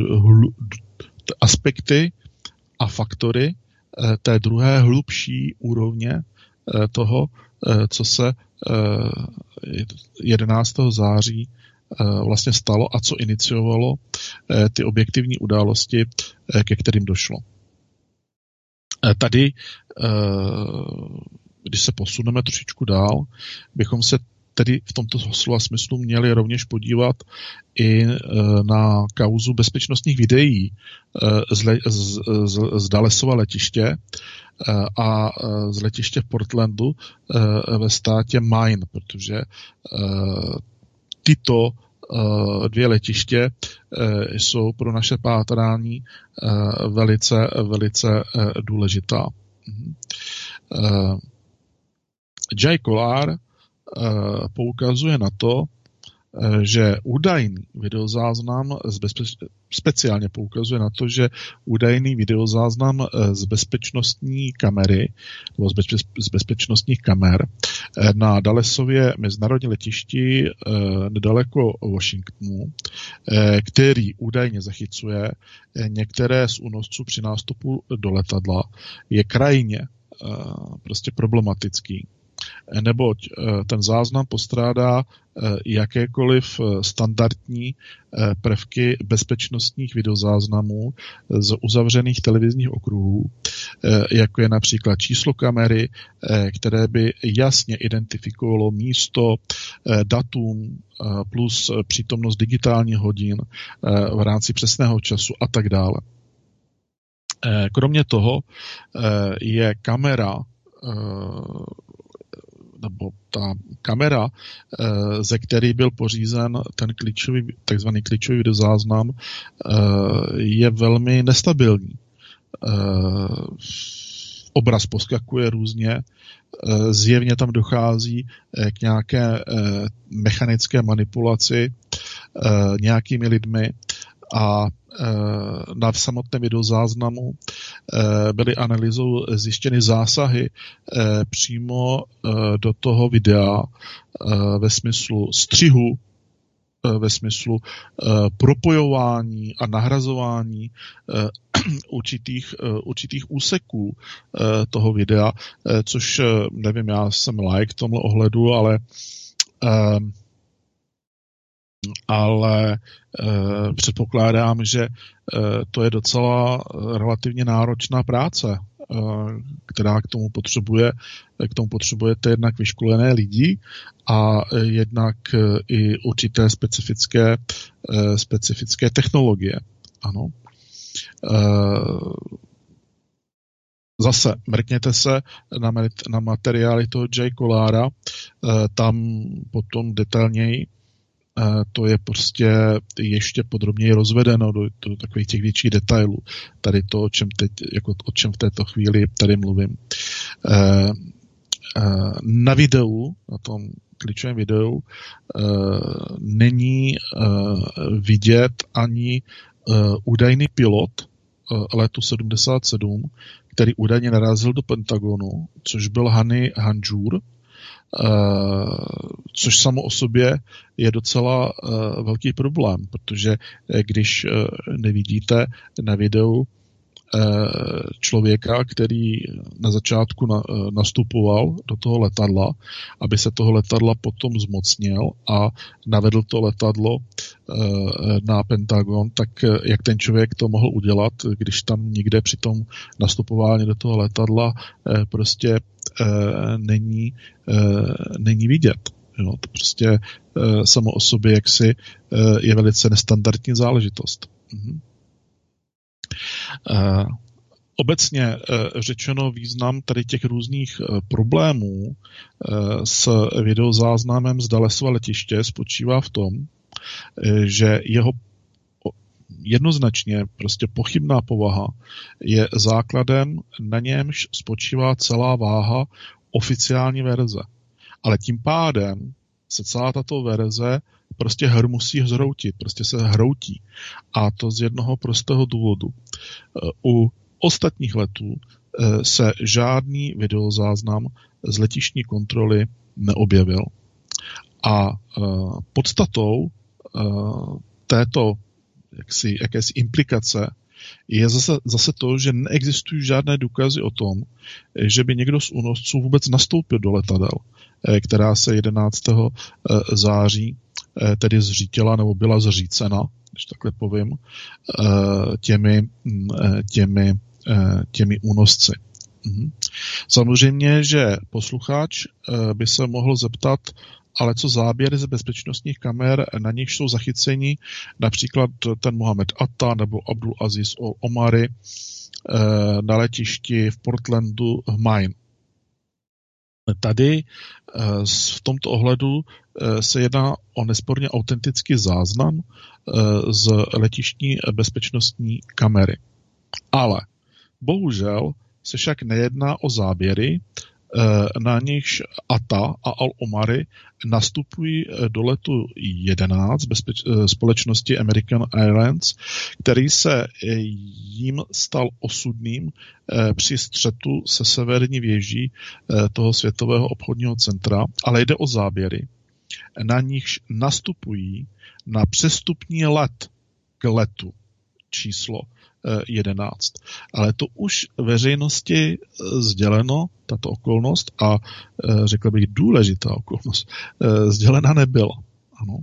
aspekty a faktory té druhé hlubší úrovně toho, co se jedenáctého září vlastně stalo a co iniciovalo ty objektivní události, ke kterým došlo. Tady, když se posuneme trošičku dál, bychom se tedy v tomto slova smyslu měli rovněž podívat i na kauzu bezpečnostních videí z, le, z, z, z Dallasova letiště a z letiště v Portlandu ve státě Maine, protože tyto dvě letiště jsou pro naše pátrání velice, velice důležitá. Jay Kolar poukazuje na to, že údajný videozáznam z bezpeč- speciálně poukazuje na to, že údajný videozáznam z bezpečnostní kamery nebo z, bezpe- z bezpečnostních kamer na Dallasově mezinárodní letišti nedaleko Washingtonu, který údajně zachycuje některé z únosců při nástupu do letadla, je krajně prostě problematický. Neboť ten záznam postrádá jakékoliv standardní prvky bezpečnostních videozáznamů z uzavřených televizních okruhů, jako je například číslo kamery, které by jasně identifikovalo místo, datum plus přítomnost digitálních hodin v rámci přesného času a tak dále. Kromě toho je kamera nebo ta kamera, ze který byl pořízen ten klíčový, takzvaný klíčový videozáznam, je velmi nestabilní. Obraz poskakuje různě, zjevně tam dochází k nějaké mechanické manipulaci nějakými lidmi a na samotném videozáznamu byly analýzou zjištěny zásahy přímo do toho videa ve smyslu střihu, ve smyslu propojování a nahrazování určitých, určitých úseků toho videa, což nevím, já jsem like v tomhle ohledu, ale ale e, předpokládám, že e, to je docela relativně náročná práce, e, která k tomu potřebuje, k tomu potřebujete jednak vyškolené lidi a e, jednak e, i určité specifické, e, specifické technologie. Ano. E, Zase mrkněte se na, na materiály toho Jay Kolára, e, tam potom detailněji to je prostě ještě podrobněji rozvedeno do, do takových těch větších detailů. Tady to, o čem teď, jako o čem v této chvíli tady mluvím. E, e, na videu, na tom klíčovém videu, e, není e, vidět ani e, údajný pilot e, letu sedmdesát sedm, který údajně narazil do Pentagonu, což byl Hani Hanjour, což samo o sobě je docela velký problém, protože když nevidíte na videu člověka, který na začátku na, nastupoval do toho letadla, aby se toho letadla potom zmocnil a navedl to letadlo na Pentagon, tak jak ten člověk to mohl udělat, když tam nikde při tom nastupování do toho letadla prostě není, není vidět. Jo, to prostě samo o sobě jaksi je velice nestandardní záležitost. Mhm. Uh, obecně uh, řečeno význam tady těch různých uh, problémů uh, s videozáznamem z Dallasova letiště spočívá v tom, uh, že jeho jednoznačně prostě pochybná povaha je základem, na němž spočívá celá váha oficiální verze. Ale tím pádem se celá tato verze prostě hr musí zhroutit, prostě se hroutí. A to z jednoho prostého důvodu. U ostatních letů se žádný videozáznam z letištní kontroly neobjevil. A podstatou této jaksi, jakési implikace je zase, zase to, že neexistují žádné důkazy o tom, že by někdo z únosců vůbec nastoupil do letadel, která se jedenáctého září tedy zřítila nebo byla zřícena, když takhle povím, těmi, těmi, těmi únosci. Samozřejmě, že posluchač by se mohl zeptat, ale co záběry ze bezpečnostních kamer, na nich jsou zachyceni například ten Mohamed Atta nebo Abdul Aziz Omari na letišti v Portlandu v Maine. Tady v tomto ohledu se jedná o nesporně autentický záznam z letištní bezpečnostní kamery. Ale bohužel se však nejedná o záběry, na nichž Atta a Al-Omari nastupují do letu jedenáct bezpeč- společnosti American Airlines, který se jim stal osudným při střetu se severní věží toho světového obchodního centra, ale jde o záběry, na nichž nastupují na přestupní let k letu číslo jedenáct. Ale to už veřejnosti sděleno, tato okolnost, a řekl bych důležitá okolnost, sdělena nebyla. Ano.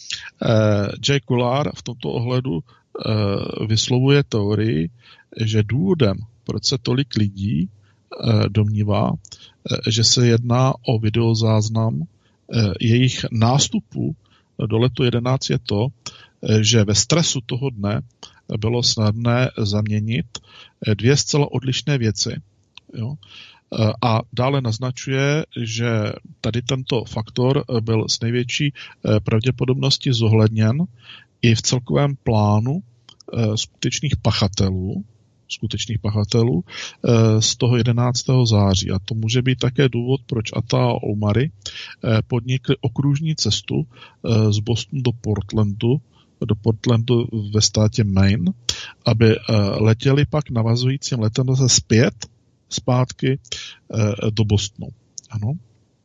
Jay Goulart v tomto ohledu vyslovuje teorii, že důvodem, proč se tolik lidí domnívá, že se jedná o videozáznam jejich nástupu do letu jedenáct, je to, že ve stresu toho dne bylo snadné zaměnit dvě zcela odlišné věci. Jo? A dále naznačuje, že tady tento faktor byl s největší pravděpodobností zohledněn i v celkovém plánu skutečných pachatelů, skutečných pachatelů z toho jedenáctého září. A to může být také důvod, proč Atta a Omari podnikli okružní cestu z Bostonu do Portlandu, do Portlandu ve státě Maine, aby letěli pak navazujícím letem zase zpět, zpátky do Bostonu. Ano.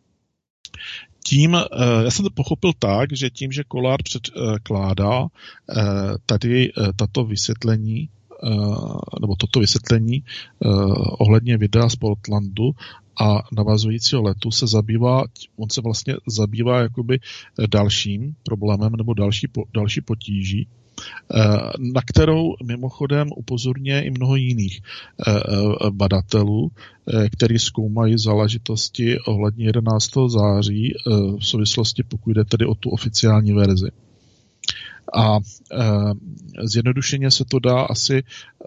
Tím, já jsem to pochopil tak, že tím, že Goulart předkládá tady tato vysvětlení, nebo toto vysvětlení ohledně videa z Portlandu a navazujícího letu se zabývá, on se vlastně zabývá jakoby dalším problémem nebo další, další potíží, na kterou mimochodem upozorňuje i mnoho jiných badatelů, kteří zkoumají záležitosti ohledně jedenáctého září v souvislosti, pokud jde tedy o tu oficiální verzi. A zjednodušeně se to dá asi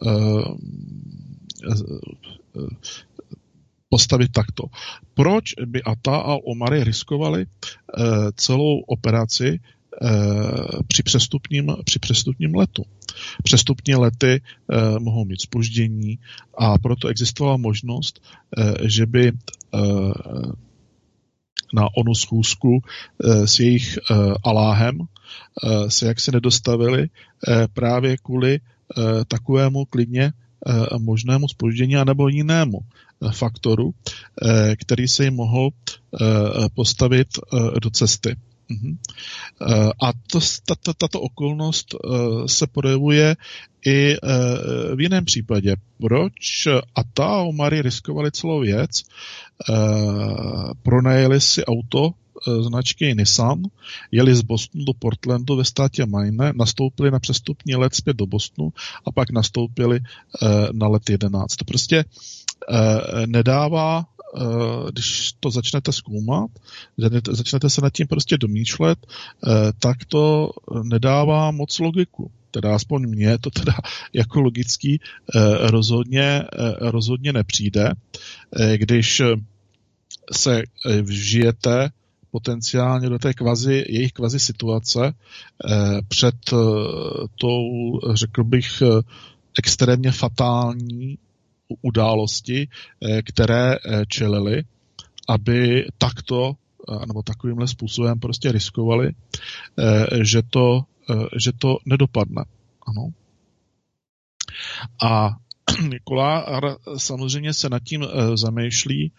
postavit takto. Proč by Atta a Omari riskovali celou operaci při přestupním, při přestupním letu? Přestupní lety mohou mít zpoždění a proto existovala možnost, že by na onu schůzku s jejich aláhem se jaksi nedostavili právě kvůli takovému klidně možnému zpoždění anebo jinému faktoru, který se jim mohl postavit do cesty. Uhum. A to, tato, tato okolnost se projevuje i v jiném případě. Proč Atta a Omari riskovali celou věc, pronajeli si auto značky Nissan, jeli z Bostonu do Portlandu ve státě Maine, nastoupili na přestupní let zpět do Bostonu a pak nastoupili na let jedenáct. To prostě nedává, když to začnete zkoumat, začnete se nad tím prostě domýšlet, tak to nedává moc logiku. Teda aspoň mně to teda jako logický rozhodně, rozhodně nepřijde, když se vžijete potenciálně do té kvazi, jejich kvazi situace před tou, řekl bych, extrémně fatální události, které čelili, aby takto nebo takovýmhle způsobem prostě riskovali, že to, že to nedopadne. Ano. A Nikolá samozřejmě se nad tím zamýšlí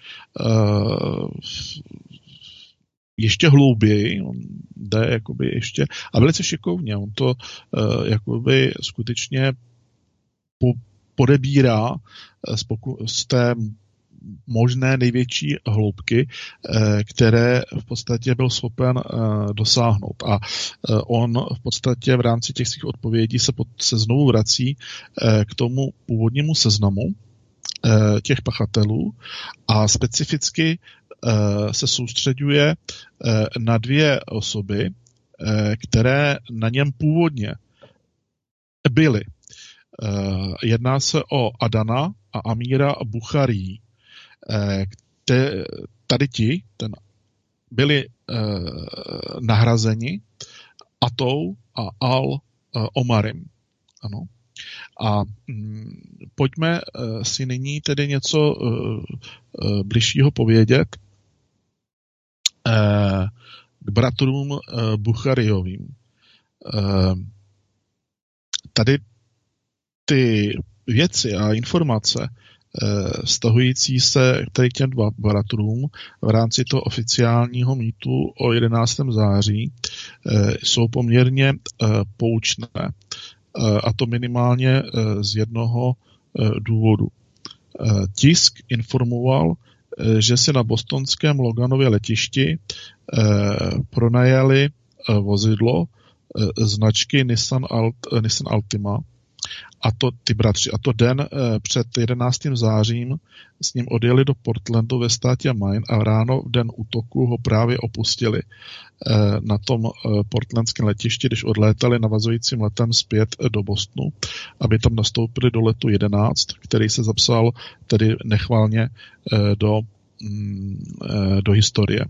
ještě hlouběji, on jde jakoby ještě, a velice šikovně, on to jakoby skutečně po podebírá z, poku- z té možné největší hloubky, které v podstatě byl schopen dosáhnout. A on v podstatě v rámci těch svých odpovědí se, pod, se znovu vrací k tomu původnímu seznamu těch pachatelů a specificky se soustředuje na dvě osoby, které na něm původně byly. Jedná se o Adana a Amíra Bucharí. Tady ti ten, byli nahrazeni Atou a Al-Omarim. Ano. A hm, pojďme si nyní tedy něco bližšího povědět k bratrům Bucharijovým. Tady ty věci a informace vztahující se k těm dva bratrům v rámci toho oficiálního mýtu o jedenáctého září jsou poměrně poučné. A to minimálně z jednoho důvodu. Tisk informoval, že si na bostonském Loganově letišti pronajali vozidlo značky Nissan, Alt, Nissan Altima, a to ty bratři. A to den před jedenáctým zářím s ním odjeli do Portlandu ve státě Maine a ráno v den útoku ho právě opustili na tom portlandském letišti, když odlétali navazujícím letem zpět do Bostonu, aby tam nastoupili do letu jedenáct, který se zapsal tedy nechvalně do, do historie.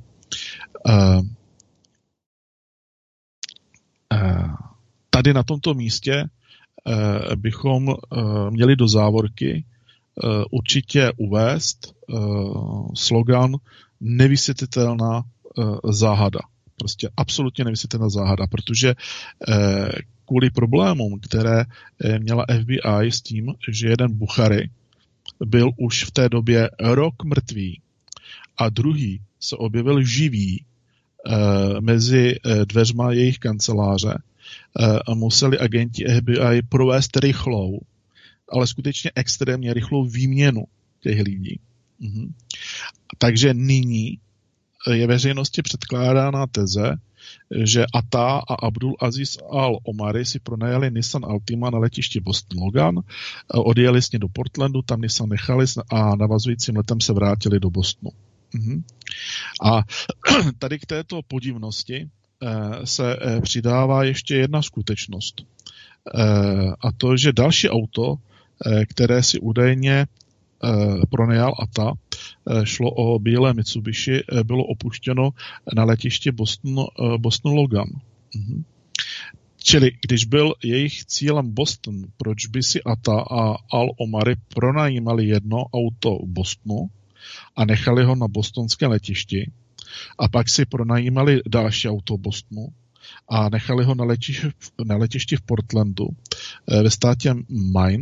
Tady na tomto místě bychom měli do závorky určitě uvést slogan nevysvětlitelná záhada. Prostě absolutně nevysvětlitelná záhada, protože kvůli problémům, které měla F B I s tím, že jeden Buchary byl už v té době rok mrtvý a druhý se objevil živý mezi dveřma jejich kanceláře, a museli agenti F B I provést rychlou, ale skutečně extrémně rychlou výměnu těch lidí. Mhm. Takže nyní je veřejnosti předkládána teze, že Atta a Abdul Aziz Al-Omari si pronajali Nissan Altima na letišti Boston Logan, odjeli s ní do Portlandu, tam Nissan nechali a navazujícím letem se vrátili do Bostonu. Mhm. A tady k této podivnosti se přidává ještě jedna skutečnost. A to, že další auto, které si údajně pronajal Atta, šlo o bílé Mitsubishi, bylo opuštěno na letišti Boston, Boston Logan. Mhm. Čili když byl jejich cílem Boston, proč by si Atta a Al-Omari pronajímali jedno auto v Bostonu a nechali ho na bostonském letišti, a pak si pronajímali další auto v Bostonu a nechali ho na letišti, na letišti v Portlandu ve státě Maine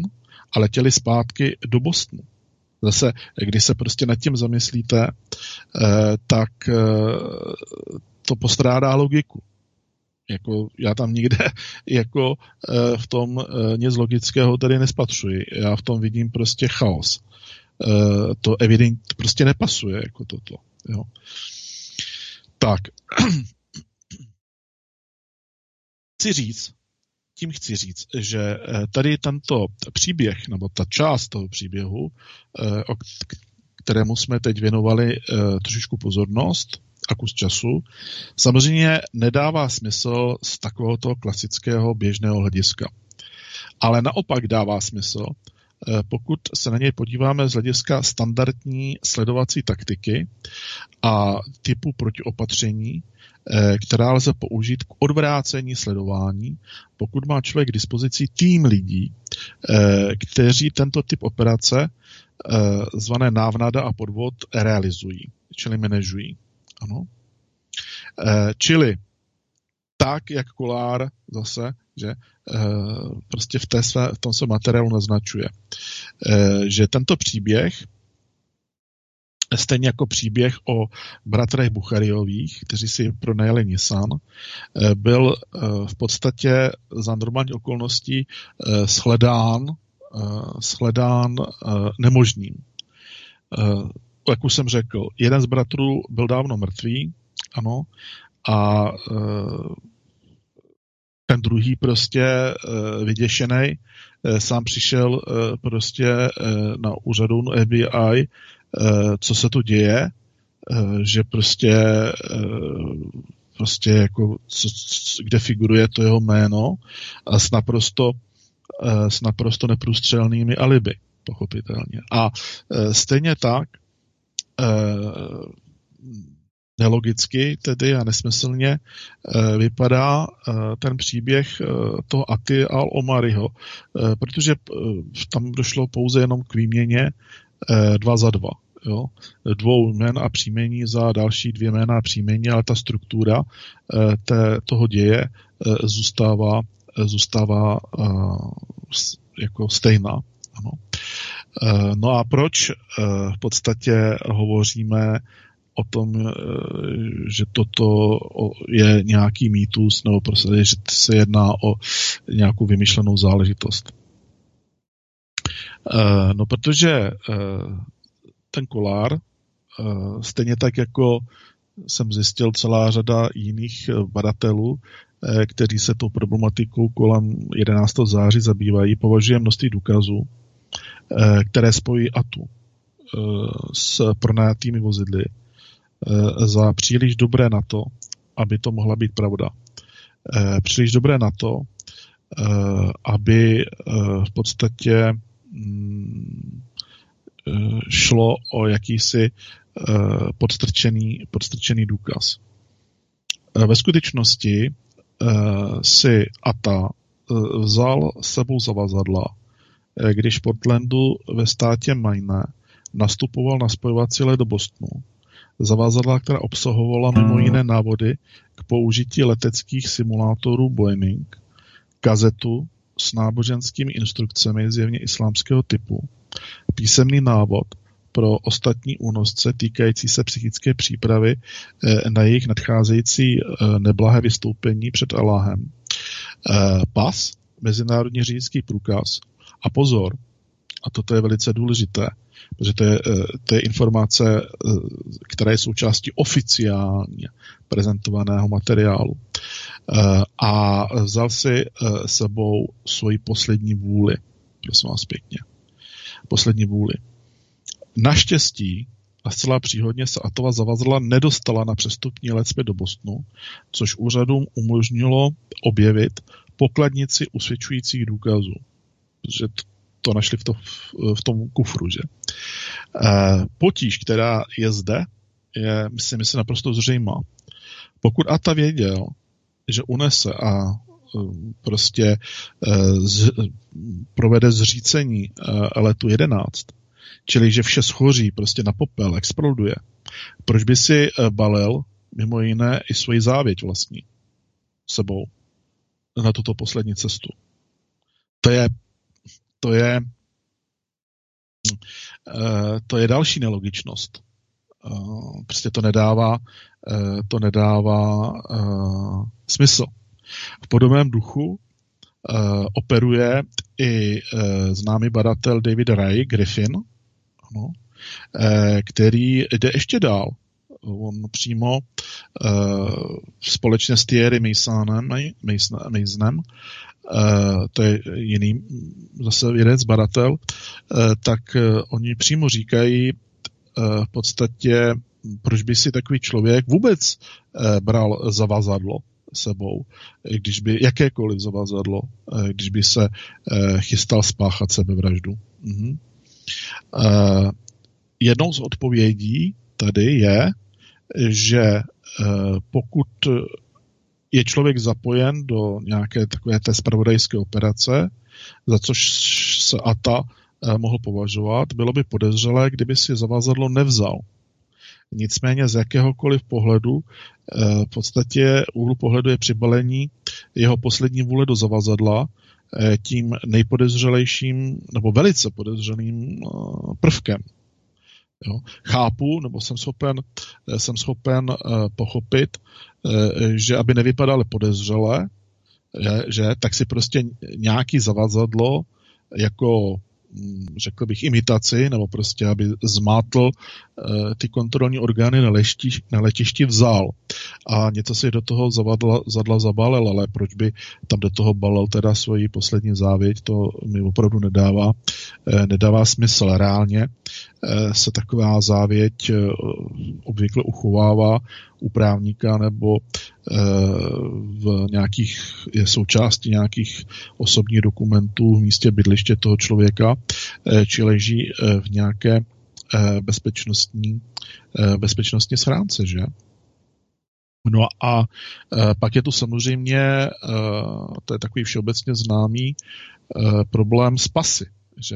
a letěli zpátky do Bostonu. Zase, když se prostě nad tím zamyslíte, tak to postrádá logiku. Jako, já tam nikde jako v tom nic logického tady nespatřuji. Já v tom vidím prostě chaos. To evidentně prostě nepasuje jako toto. Jo. Tak. Chci říct, tím chci říct, že tady tento příběh, nebo ta část toho příběhu, o kterému jsme teď věnovali trošičku pozornost a kus času, samozřejmě nedává smysl z takovéhoto klasického běžného hlediska. Ale naopak dává smysl, pokud se na něj podíváme z hlediska standardní sledovací taktiky a typu protiopatření, která lze použít k odvrácení sledování, pokud má člověk k dispozici tým lidí, kteří tento typ operace, zvané návnada a podvod, realizují, čili manažují. Ano. Čili tak, jak Kollár zase, že prostě v, té své, v tom svém materiálu naznačuje, že tento příběh, stejně jako příběh o bratrech Buchariových, kteří si pronajali Nissan, byl v podstatě za normální okolností shledán, shledán nemožným. Jak už jsem řekl, jeden z bratrů byl dávno mrtvý, ano, a ten druhý prostě vyděšenej sám přišel prostě na úřadu F B I, co se tu děje, že prostě prostě jako co, kde figuruje to jeho jméno a s naprosto s naprosto neprůstřelnými alibi, pochopitelně. A stejně tak nelogicky tedy a nesmyslně vypadá ten příběh toho Aty al-Omariho, protože tam došlo pouze jenom k výměně dva za dva. Jo? Dvou jmen a příjmení za další dvě jména a příjmení, ale ta struktura té, toho děje zůstává, zůstává jako stejná. Ano. No a proč v podstatě hovoříme o tom, že toto je nějaký mýtus, nebo prostě, že se jedná o nějakou vymyšlenou záležitost. No, protože ten Kollár, stejně tak jako jsem zjistil celá řada jiných badatelů, kteří se tou problematikou kolem jedenáctého září zabývají, považuje množství důkazů, které spojí Atu s pronajatými vozidly, za příliš dobré na to, aby to mohla být pravda. Příliš dobré na to, aby v podstatě šlo o jakýsi podstrčený, podstrčený důkaz. Ve skutečnosti si Ata vzal s sebou zavazadla, když v Portlandu ve státě Maine nastupoval na spojovací let do Bostonu. Zavazadla, která obsahovala mimo jiné návody k použití leteckých simulátorů Boeing, kazetu s náboženskými instrukcemi zjevně islámského typu, písemný návod pro ostatní únosce týkající se psychické přípravy na jejich nadcházející neblahé vystoupení před Allahem, pas, mezinárodní řidičský průkaz a pozor, a toto je velice důležité, protože to je, to je informace, která je součástí oficiálně prezentovaného materiálu. A vzal si sebou svoji poslední vůli, prosím vás pěkně. Poslední vůli. Naštěstí a zcela příhodně se Atova zavazadla nedostala na přestupní let zpět do Bostonu, což úřadům umožnilo objevit pokladnici usvědčujících důkazů. Protože to našli v, to, v tom kufru, že? E, potíž, která je zde, je, myslím, myslím, naprosto zřejmá. Pokud Ata věděl, že unese a prostě e, z, provede zřícení e, letu jedenáct, čili že vše schoří prostě na popel, exploduje, proč by si e, balil mimo jiné i svoji závěť vlastní sebou na tuto poslední cestu? To je To je to je další nelogičnost. Prostě to nedává, to nedává smysl. V podobném duchu operuje i známý badatel David Ray Griffin, ano, který jde ještě dál. On přímo uh, společně s Thierry Masonem, Masonem uh, to je jiný, zase jeden z badatel, uh, tak uh, oni přímo říkají uh, v podstatě, proč by si takový člověk vůbec uh, bral zavazadlo sebou, když by jakékoliv zavazadlo, uh, když by se uh, chystal spáchat sebevraždu. Uh-huh. Uh, jednou z odpovědí tady je, že pokud je člověk zapojen do nějaké takové té zpravodajské operace, za což se A T A mohl považovat, bylo by podezřelé, kdyby si zavazadlo nevzal. Nicméně z jakéhokoliv pohledu, v podstatě úhlu pohledu je přibalení jeho poslední vůle do zavazadla tím nejpodezřelejším nebo velice podezřelým prvkem. Jo. Chápu, nebo jsem schopen, jsem schopen uh, pochopit, uh, že aby nevypadaly podezřele, že, že tak si prostě nějaký zavazadlo jako, řekl bych, imitaci, nebo prostě aby zmátl uh, ty kontrolní orgány na, lešti, na letišti vzal a něco si do toho zavadla, zadla zabalil, ale proč by tam do toho balil teda svoji poslední závěť, to mi opravdu nedává, uh, nedává smysl. Reálně se taková závěť obvykle uchovává u právníka nebo v nějakých, je součástí nějakých osobních dokumentů v místě bydliště toho člověka, či leží v nějaké bezpečnostní, bezpečnostní schránce, že? No a pak je tu samozřejmě, to je takový všeobecně známý problém s pasy, že?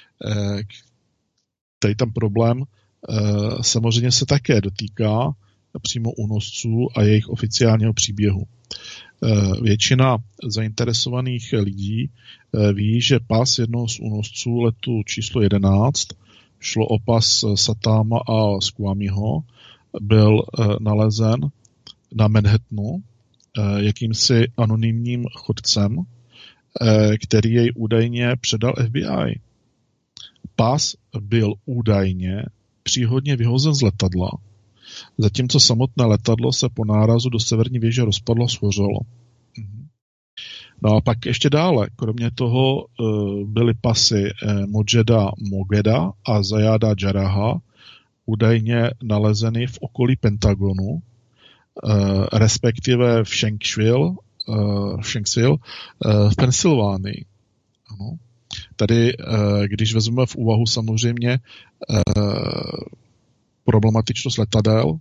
Tady ten problém e, samozřejmě se také dotýká přímo únosců a jejich oficiálního příběhu. E, většina zainteresovaných lidí e, ví, že pas jednoho z únosců letu číslo jedenáct, šlo o pas Satáma a Squamiho, byl e, nalezen na Manhattanu e, jakýmsi anonymním chodcem, e, který jej údajně předal F B I. Pas byl údajně příhodně vyhozen z letadla, zatímco samotné letadlo se po nárazu do severní věže rozpadlo a shořelo. No a pak ještě dále, kromě toho byly pasy Mojeda Mogeda a Zayada Jarraha údajně nalezeny v okolí Pentagonu, respektive v Shanksville, v Shanksville v Pensylvánii. Ano. Tady, když vezmeme v úvahu samozřejmě problematičnost letadel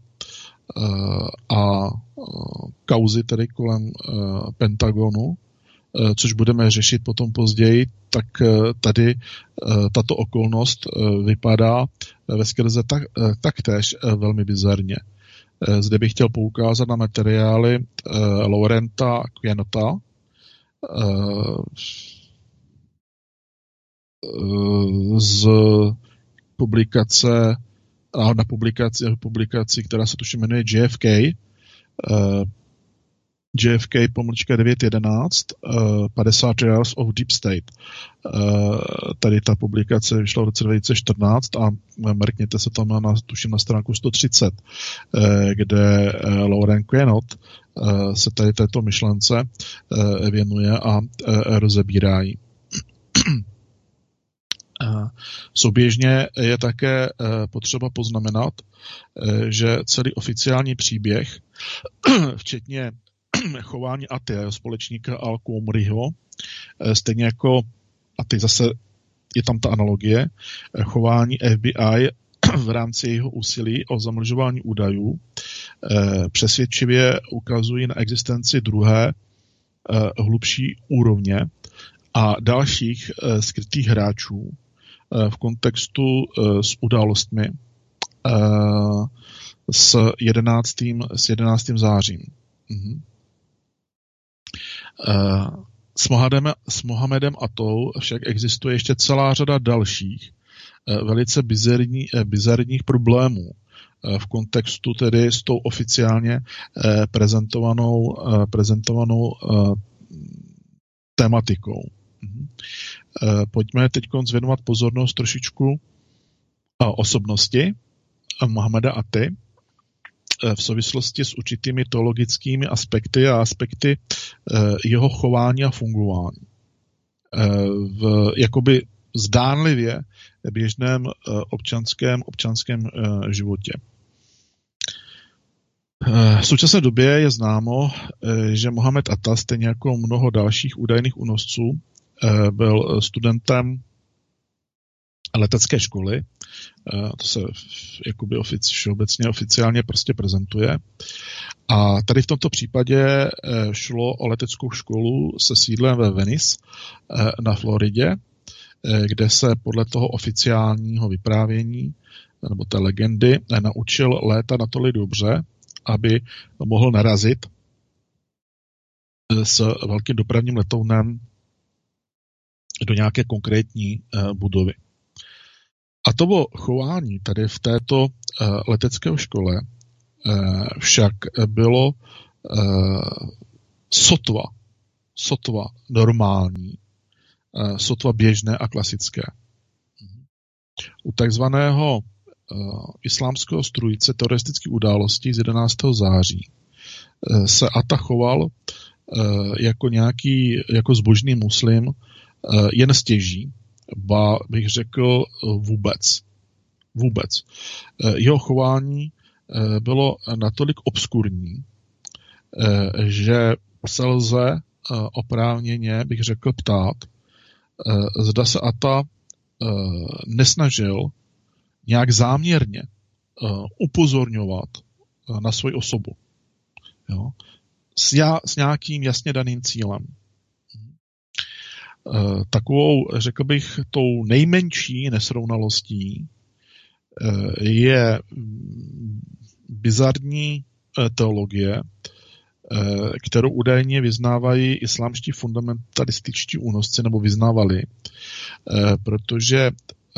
a kauzy tedy kolem Pentagonu, což budeme řešit potom později, tak tady tato okolnost vypadá veskrze tak, taktéž velmi bizarně. Zde bych chtěl poukázat na materiály Laurenta Quinota z publikace a na publikaci, publikaci, která se tuším jmenuje J F K, uh, J F K pomlčka devět jedenáct, uh, padesát Years of Deep State. Uh, tady ta publikace vyšla v roce dva tisíce čtrnáct a mrkněte se tam na, tuším na stránku sto třicet, uh, kde uh, Laurent Quinot uh, se tady této myšlence uh, věnuje a uh, rozebírá ji. Souběžně je také potřeba poznamenat, že celý oficiální příběh, včetně chování A T I a jeho společníka Al Qumriho, stejně jako, a teď zase je tam ta analogie, chování F B I v rámci jeho úsilí o zamlžování údajů, přesvědčivě ukazují na existenci druhé hlubší úrovně a dalších skrytých hráčů v kontextu s událostmi s jedenáctým s jedenáctým zářím. Mhm. S Mohamedem, s Mohamedem Attou však existuje ještě celá řada dalších velice bizarní, bizarních problémů v kontextu tedy s tou oficiálně prezentovanou, prezentovanou tematikou. Pojďme teď zvěnovat pozornost trošičku osobnosti Mohameda Aty v souvislosti s určitými teologickými aspekty a aspekty jeho chování a fungování. V jakoby zdánlivě běžném občanském, občanském životě. V současné době je známo, že Mohamed Atta, stejně jako mnoho dalších údajných únosců, byl studentem letecké školy. To se jakoby ofici, všeobecně oficiálně prostě prezentuje. A tady v tomto případě šlo o leteckou školu se sídlem ve Venice na Floridě, kde se podle toho oficiálního vyprávění nebo té legendy naučil létat natolik dobře, aby mohl narazit s velkým dopravním letounem do nějaké konkrétní budovy. A to chování tady v této letecké škole však bylo sotva, sotva normální, sotva běžné a klasické. U takzvaného islámského strůjce teroristických událostí z jedenáctého září se Atta choval jako nějaký, jako zbožný muslim jen stěží, ba bych řekl vůbec. Vůbec. Jeho chování bylo natolik obskurní, že se lze oprávněně, bych řekl, ptát, zda se Atta nesnažil nějak záměrně upozorňovat na svoji osobu. Jo? S, já, s nějakým jasně daným cílem. Takovou, řekl bych, tou nejmenší nesrovnalostí je bizarní teologie, kterou údajně vyznávají islámští fundamentalističtí únosci, nebo vyznávali, protože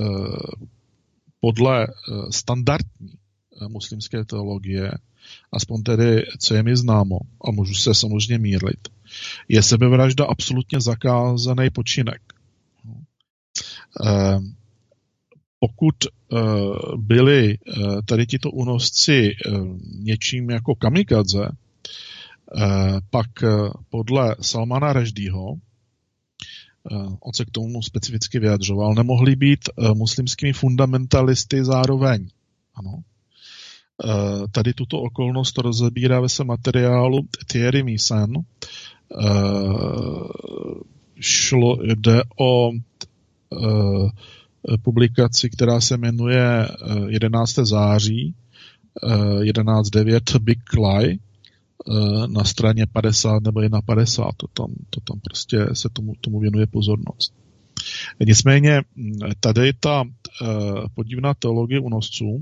podle standardní muslimské teologie, aspoň tedy, co je mi známo, a můžu se samozřejmě mýlit, je sebevražda absolutně zakázaný počinek. Pokud byli tady tito únosci něčím jako kamikadze, pak podle Salmana Rushdieho, on se k tomu specificky vyjadřoval, nemohli být muslimskými fundamentalisty zároveň. Ano. Tady tuto okolnost rozebírá ve svém materiálu Thierry Meeson. Šlo, jde o publikaci, která se jmenuje jedenáctého září jedenáct devět Big Lie na straně padesát nebo jedna padesát. To tam, to tam prostě se tomu, tomu věnuje pozornost. Nicméně tady ta podivná teologie únosců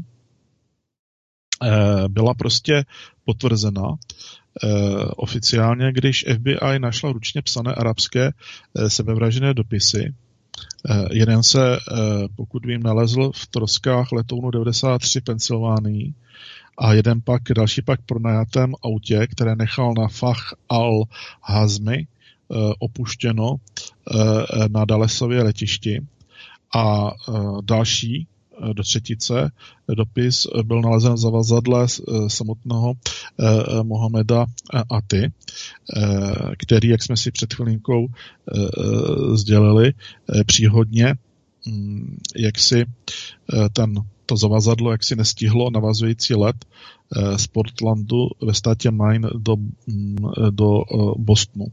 byla prostě potvrzena oficiálně, když F B I našla ručně psané arabské sebevražedné dopisy. Jeden se, pokud vím, nalezl v troskách letounu devadesát tři v Pensylvánii a jeden pak, další pak pronajatém autě, které nechal na Fah al-Hazmi opuštěno na Dalesově letišti. A další do třetice dopis byl nalezen v zavazadle samotného Mohameda Aty, který, jak jsme si před chvilinkou sdělili, příhodně, jak si ten, to zavazadlo jak si nestihlo navazující let z Portlandu ve státě Maine do, do Bostonu.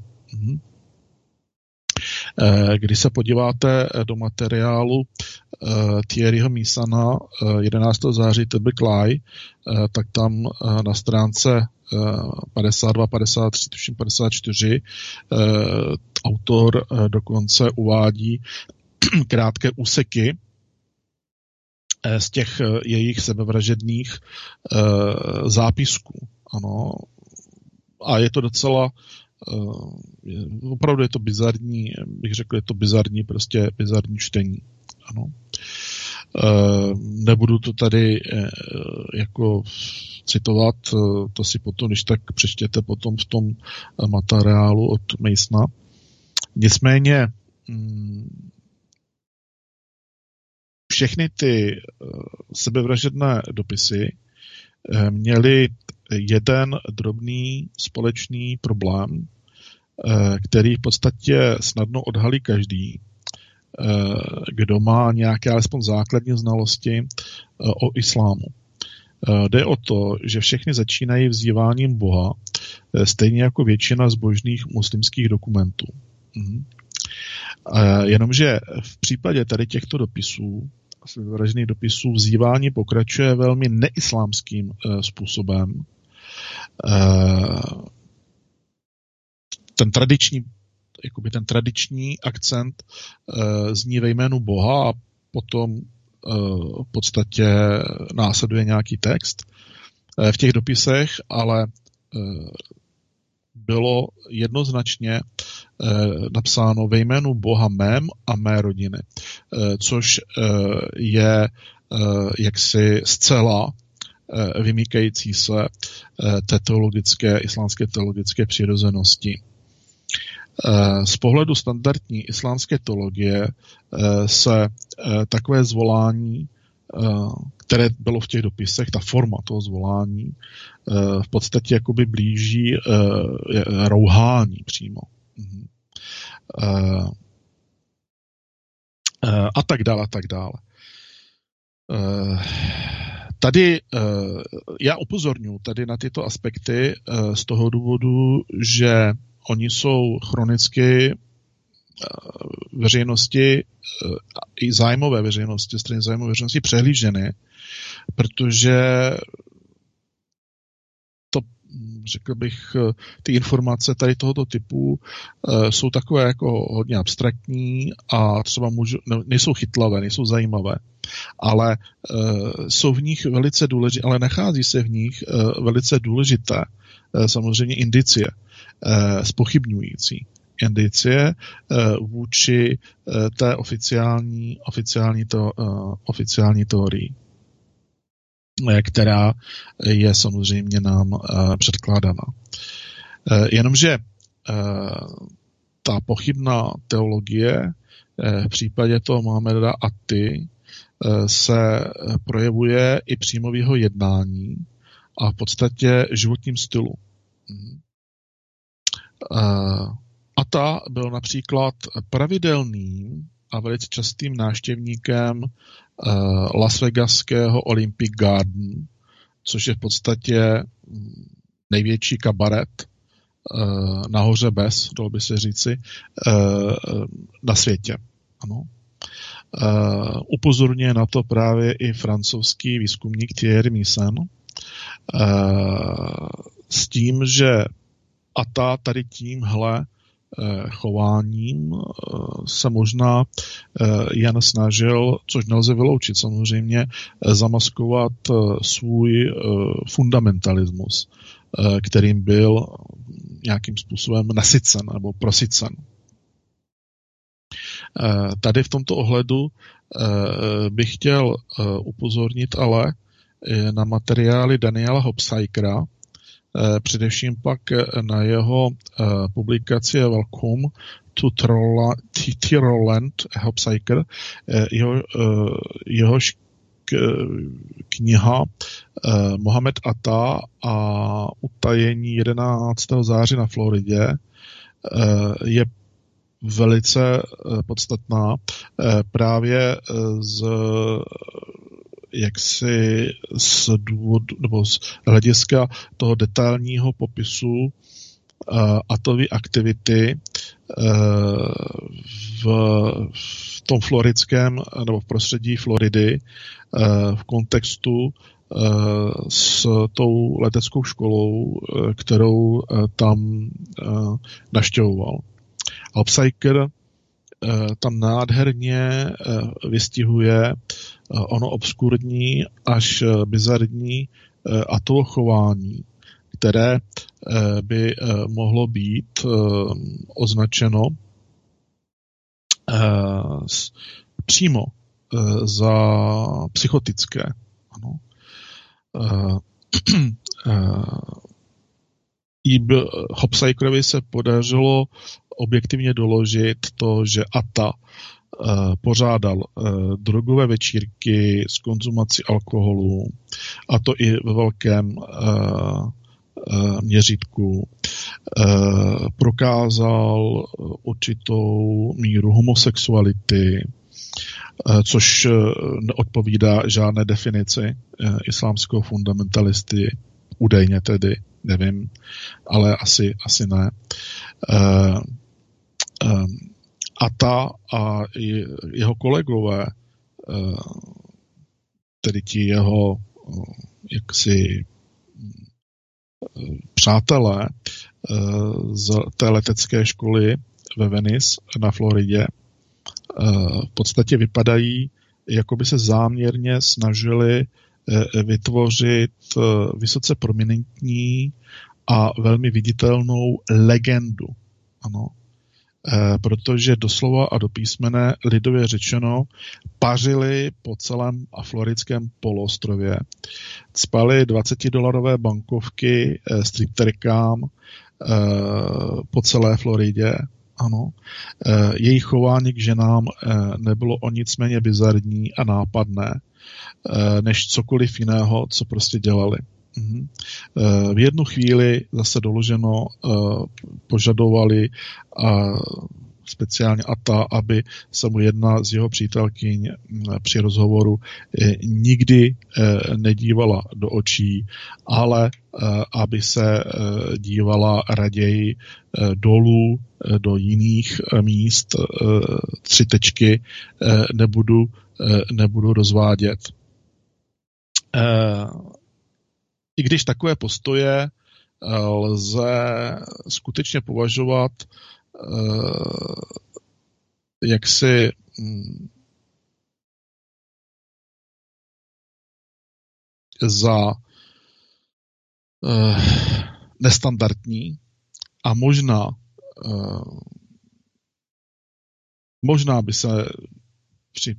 Když se podíváte do materiálu Thierryho Meesona jedenáctého září The Big Lie, tak tam na stránce padesát dva padesát tři, tuším padesát čtyři, autor dokonce uvádí krátké úseky z těch jejich sebevražedných zápisků. Ano. A je to docela Uh, opravdu je to bizarní, bych řekl, je to bizarní, prostě bizarní čtení. Ano. Nebudu to tady jako citovat, to si potom, když tak přečtěte potom v tom materiálu od Masona. Nicméně všechny ty sebevražedné dopisy měly jeden drobný společný problém, který v podstatě snadno odhalí každý, kdo má nějaké alespoň základní znalosti o islámu. Jde o to, že všechny začínají vzýváním Boha, stejně jako většina zbožných muslimských dokumentů. Mhm. Jenomže v případě tady těchto dopisů, sebevražedných dopisů, vzývání pokračuje velmi neislámským způsobem. Ten tradiční, jakoby ten tradiční akcent zní ve jménu Boha a potom v podstatě následuje nějaký text v těch dopisech, ale bylo jednoznačně napsáno ve jménu Boha mém a mé rodiny, což je jaksi zcela vymýkající se té teologické, islámské teologické přirozenosti. Z pohledu standardní islámské teologie se takové zvolání, které bylo v těch dopisech, ta forma toho zvolání, v podstatě jakoby blíží rouhání přímo. A tak dále, a tak dále. Tady já upozorňuji tady na tyto aspekty z toho důvodu, že oni jsou chronicky veřejnosti i zájmové veřejnosti, strany zájmové veřejnosti přehlíženy, protože to, řekl bych, ty informace tady tohoto typu jsou takové jako hodně abstraktní a třeba můžu, nejsou chytlavé, nejsou zajímavé, ale jsou v nich velice důležité, ale nachází se v nich velice důležité samozřejmě indicie, zpochybňující indicie vůči té oficiální, oficiální, to, oficiální teorii, která je samozřejmě nám předkládána. Jenomže ta pochybná teologie v případě toho Mohameda Atty se projevuje i přímo v jeho jednání a v podstatě životním stylu. Atta byl například pravidelným a velice častým návštěvníkem Las Vegaského Olympic Garden, což je v podstatě největší kabaret nahoře Bez, dalo by se říci, na světě. Ano. Upozorňuje na to právě i francouzský výzkumník Thierry Meyssan s tím, že Atta tady tímhle chováním se možná jen snažil, což nelze vyloučit samozřejmě, zamaskovat svůj fundamentalismus, kterým byl nějakým způsobem nasycen nebo prosycen. Tady v tomto ohledu bych chtěl upozornit ale na materiály Daniela Hopsykera, především pak na jeho publikaci Welcome to Tyroland Hopsyker, jeho, jehož kniha Mohamed Atta a utajení jedenáctého září na Floridě je velice podstatná právě z jaksi z důvodu, nebo z hlediska toho detailního popisu uh, Attovy aktivity uh, v, v tom floridském, nebo v prostředí Floridy uh, v kontextu uh, s tou leteckou školou, uh, kterou uh, tam uh, navštěvoval. Hopsyker tam nádherně vystihuje ono obskurní až bizarní Attovo chování, které by mohlo být označeno přímo za psychotické. Ano. Hopsaikerovi se podařilo objektivně doložit to, že Atta pořádal drogové večírky s konzumací alkoholu, a to i ve velkém měřítku. Prokázal určitou míru homosexuality, což neodpovídá žádné definici islámského fundamentalisty, údajně tedy, nevím, ale asi, asi ne. Atta a jeho kolegové, tedy ti jeho jaksi přátelé z té letecké školy ve Venice na Floridě, v podstatě vypadají, jako by se záměrně snažili vytvořit vysoce prominentní a velmi viditelnou legendu. Ano. Protože doslova a do písmene, lidově řečeno, pařili po celém floridském poloostrově. Cpali dvacetidolarové bankovky stripterkám po celé Floridě. Ano. Jejich chování k ženám nebylo o nic méně bizarní a nápadné než cokoliv jiného, co prostě dělali. V jednu chvíli zase doloženo požadovali speciálně Atta, aby se mu jedna z jeho přítelkyň při rozhovoru nikdy nedívala do očí, ale aby se dívala raději dolů do jiných míst. Tři tečky nebudu, nebudu rozvádět. I když takové postoje lze skutečně považovat jaksi za nestandardní a možná možná by se při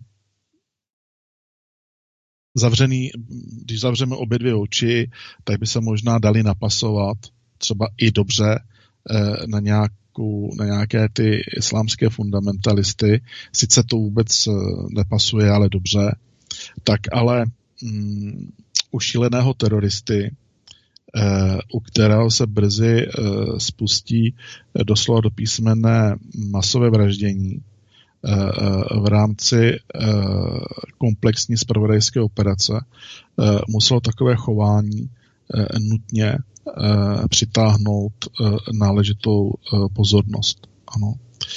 zavřený, když zavřeme obě dvě oči, tak by se možná dali napasovat třeba i dobře na, nějakou, na nějaké ty islámské fundamentalisty. Sice to vůbec nepasuje, ale dobře. Tak ale um, u šíleného teroristy, uh, u kterého se brzy uh, spustí doslova do písmene masové vraždění, v rámci komplexní zpravodajské operace muselo takové chování nutně přitáhnout náležitou pozornost. Ano.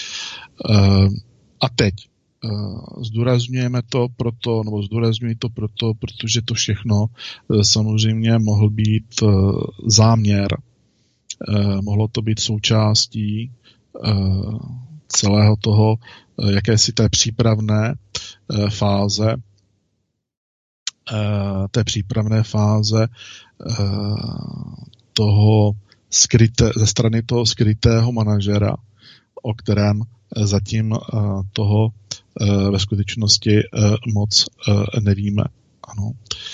A teď zdůrazňujeme to proto, nebo zdůrazňuji to proto, protože to všechno samozřejmě mohl být záměr, mohlo to být součástí celého toho, jakési té přípravné fáze, té přípravné fáze toho skryté, ze strany toho skrytého manažera, o kterém zatím toho ve skutečnosti moc nevíme. Ano.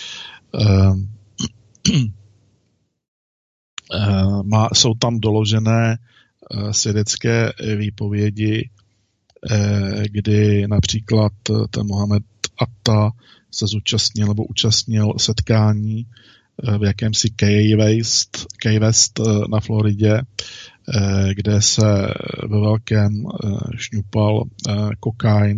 Má, jsou tam doložené svědecké výpovědi, kdy například ten Mohamed Atta se zúčastnil nebo účastnil setkání v jakémsi Key West, Key West na Floridě, kde se ve velkém šňupal kokain.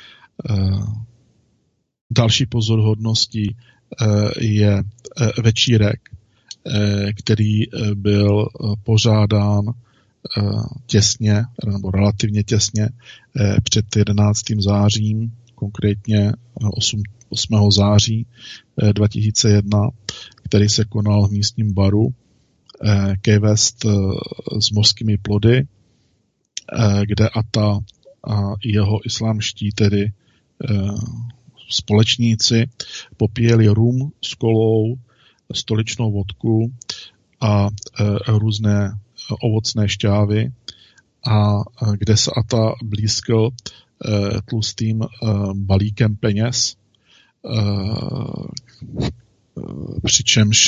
Další pozoruhodností je večírek, který byl pořádán těsně, nebo relativně těsně před jedenáctým zářím, konkrétně osmého září dva tisíce jedna, který se konal v místním baru Key West s mořskými plody, kde Atta a jeho islámští tedy společníci popíjeli rum s kolou, stoličnou vodku a různé ovocné šťávy, a kde se Atta blízkl tlustým balíkem peněz, přičemž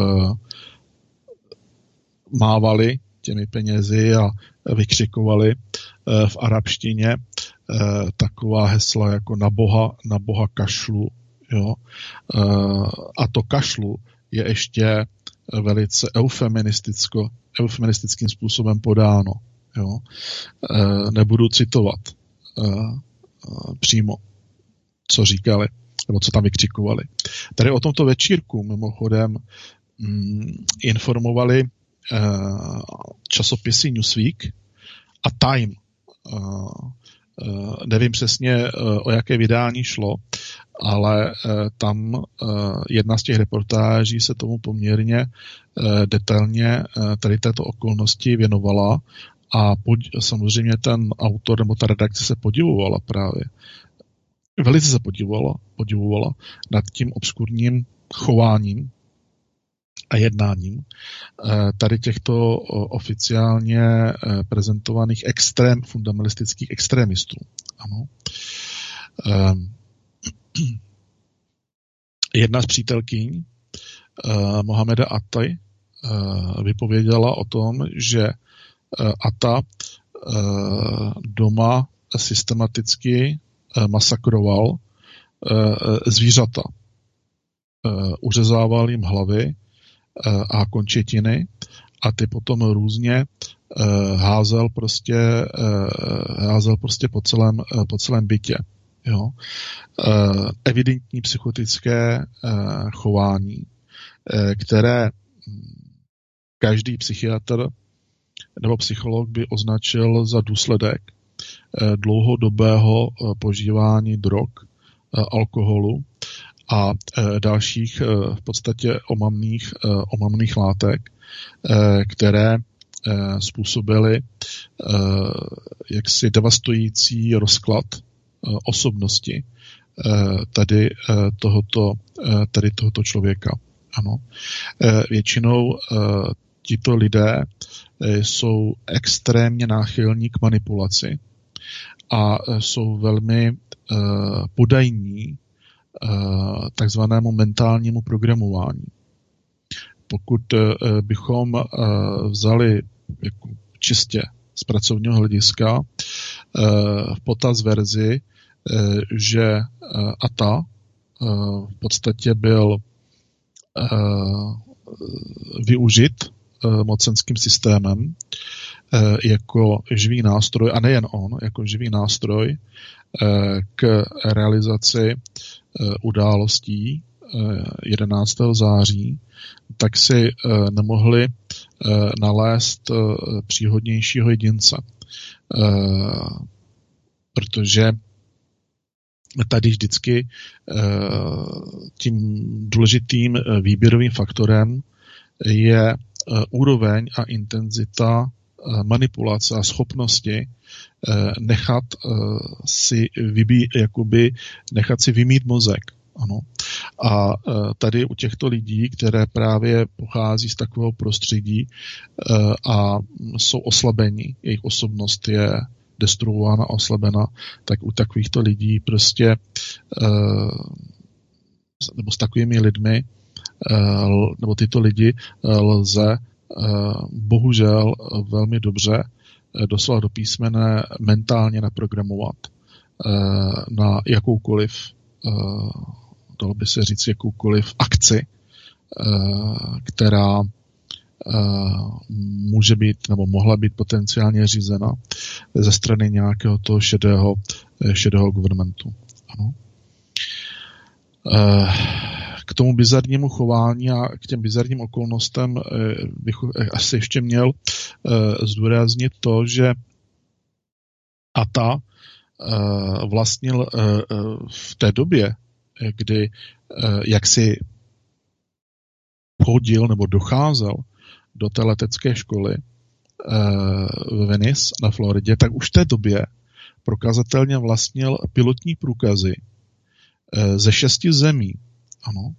mávali těmi penězi a vykřikovali v arabštině taková hesla jako na Boha, na Boha kašlu. Jo? A to kašlu je ještě velice eufeministicko, eufemistickým způsobem podáno. Jo? Nebudu citovat přímo, co říkali, nebo co tam vykřikovali. Tady o tomto večírku mimochodem mm, informovali uh, časopisy Newsweek a Time. Uh, uh, nevím přesně, uh, o jaké vydání šlo, ale uh, tam uh, jedna z těch reportáží se tomu poměrně uh, detailně uh, tady této okolnosti věnovala a pod, samozřejmě ten autor nebo ta redakce se podivovala právě. Velice se podivovala, podivovala nad tím obskurním chováním a jednáním tady těchto oficiálně prezentovaných extrém, fundamentalistických extremistů. Ano. Jedna z přítelkyň Mohameda Atty vypověděla o tom, že Atta doma systematicky masakroval zvířata. Uřezával jim hlavy a končetiny a ty potom různě házel prostě, házel prostě po celém, po celém bytě. Jo? Evidentní psychotické chování, které každý psychiatr nebo psycholog by označil za důsledek dlouhodobého požívání drog, alkoholu a dalších v podstatě omamných, omamných látek, které způsobily jaksi devastující rozklad osobnosti tady tohoto, tady tohoto člověka. Ano. Většinou tito lidé jsou extrémně náchylní k manipulaci a jsou velmi podajní takzvanému mentálnímu programování. Pokud bychom vzali jako čistě z pracovního hlediska v potaz verzi, že Atta v podstatě byl využit mocenským systémem jako živý nástroj, a nejen on, jako živý nástroj k realizaci událostí jedenáctého září, tak si nemohli nalézt příhodnějšího jedince. Protože tady vždycky tím důležitým výběrovým faktorem je úroveň a intenzita manipulace a schopnosti nechat si vybí, jakoby nechat si vymít mozek. Ano. A tady u těchto lidí, které právě pochází z takového prostředí a jsou oslabení, jejich osobnost je destruována, oslabena, tak u takovýchto lidí prostě nebo s takovými lidmi nebo tyto lidi lze bohužel velmi dobře doslova do písmene mentálně naprogramovat na jakoukoliv, dalo by se říct, jakoukoliv akci, která může být nebo mohla být potenciálně řízena ze strany nějakého toho šedého, šedého governmentu. Ano. K tomu bizarnímu chování a k těm bizarním okolnostem bych asi ještě měl zdůraznit to, že Atta vlastnil v té době, kdy jaksi chodil nebo docházel do té letecké školy v Venice na Floridě, tak už v té době prokazatelně vlastnil pilotní průkazy ze šesti zemí. Ano.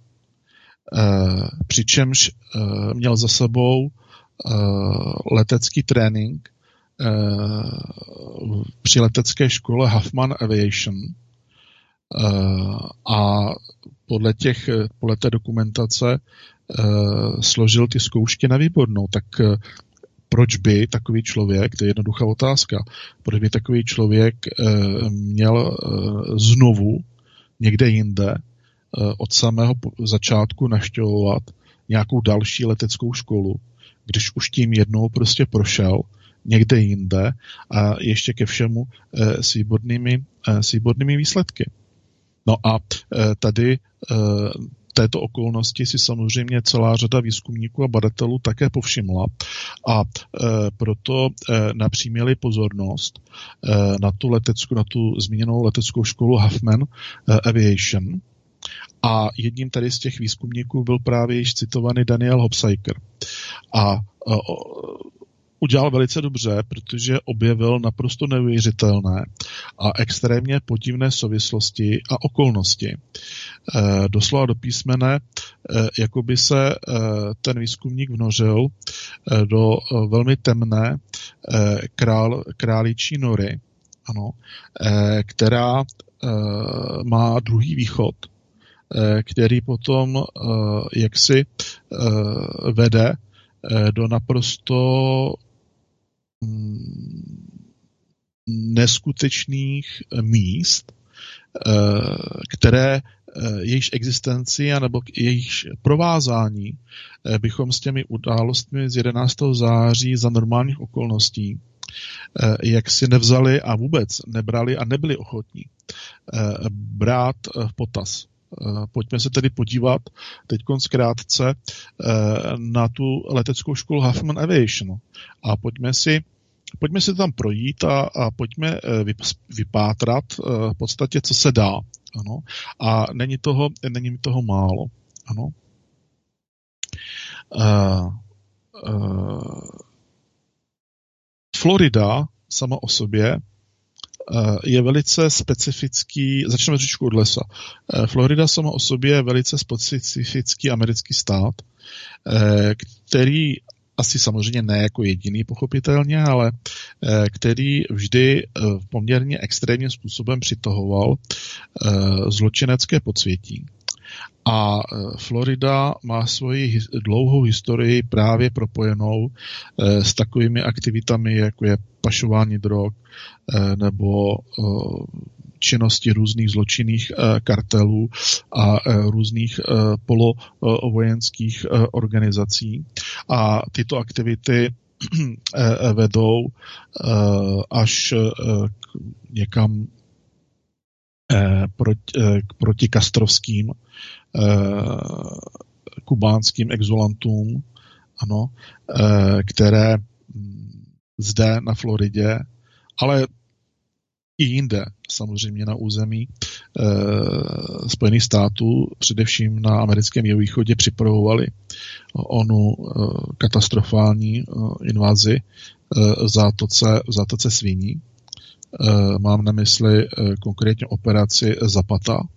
Přičemž měl za sebou letecký trénink při letecké škole Huffman Aviation a podle, těch, podle té dokumentace složil ty zkoušky na výbornou, tak proč by takový člověk, to je jednoduchá otázka, proč by takový člověk měl znovu někde jinde od samého začátku navštěvovat nějakou další leteckou školu, když už tím jednou prostě prošel někde jinde a ještě ke všemu s výbornými, s výbornými výsledky. No a tady této okolnosti si samozřejmě celá řada výzkumníků a badatelů také povšimla a e, proto e, napřímili pozornost e, na tu leteckou, na tu zmíněnou leteckou školu Huffman e, Aviation a jedním tady z těch výzkumníků byl právě již citovaný Daniel Hopsiker. A e, udělal velice dobře, protože objevil naprosto neuvěřitelné a extrémně podivné souvislosti a okolnosti. E, doslova do písmene, e, jako by se e, ten výzkumník vnořil e, do e, velmi temné e, král, králičí nory, ano, e, která e, má druhý východ, e, který potom e, jaksi e, vede e, do naprosto neskutečných míst, které jejichž existenci anebo jejichž provázání bychom s těmi událostmi z jedenáctého září za normálních okolností jak si nevzali a vůbec nebrali a nebyli ochotní brát v potaz. Pojďme se tedy podívat teď zkrátce na tu leteckou školu Huffman Aviation a pojďme si Pojďme si tam projít a, a pojďme vypátrat v podstatě, co se dá. Ano. A není toho, není toho málo. Ano. Uh, uh, Florida sama o sobě uh, je velice specifický, začneme trošku od lesa. Uh, Florida sama o sobě je velice specifický americký stát, uh, který asi samozřejmě ne jako jediný pochopitelně, ale který vždy poměrně extrémním způsobem přitahoval zločinecké podsvětí. A Florida má svoji dlouhou historii právě propojenou s takovými aktivitami, jako je pašování drog nebo činnosti různých zločinných kartelů a různých polovojenských organizací. A tyto aktivity vedou až někam k protikastrovským kubánským exulantům, ano, které zde na Floridě, ale i jinde, samozřejmě na území e, Spojených států, především na americkém jihovýchodě, připravovali onu e, katastrofální e, invazi e, v zátoce, v zátoce Sviní. E, mám na mysli e, konkrétně operaci Zapata, e,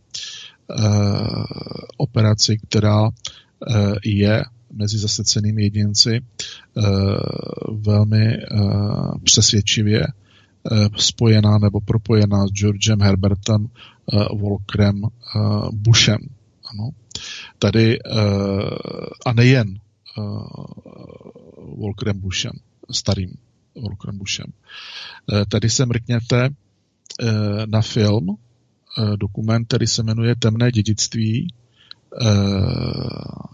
operaci, která e, je mezi zasecenými jedinci e, velmi e, přesvědčivě spojená nebo propojená s Georgem Herbertem uh, Walkerem uh, Bushem. Ano. Tady uh, a nejen uh, Walkerem Bushem, starým Walkerem Bushem. Uh, tady se mrkněte uh, na film, uh, dokument, který se jmenuje Temné dědictví uh,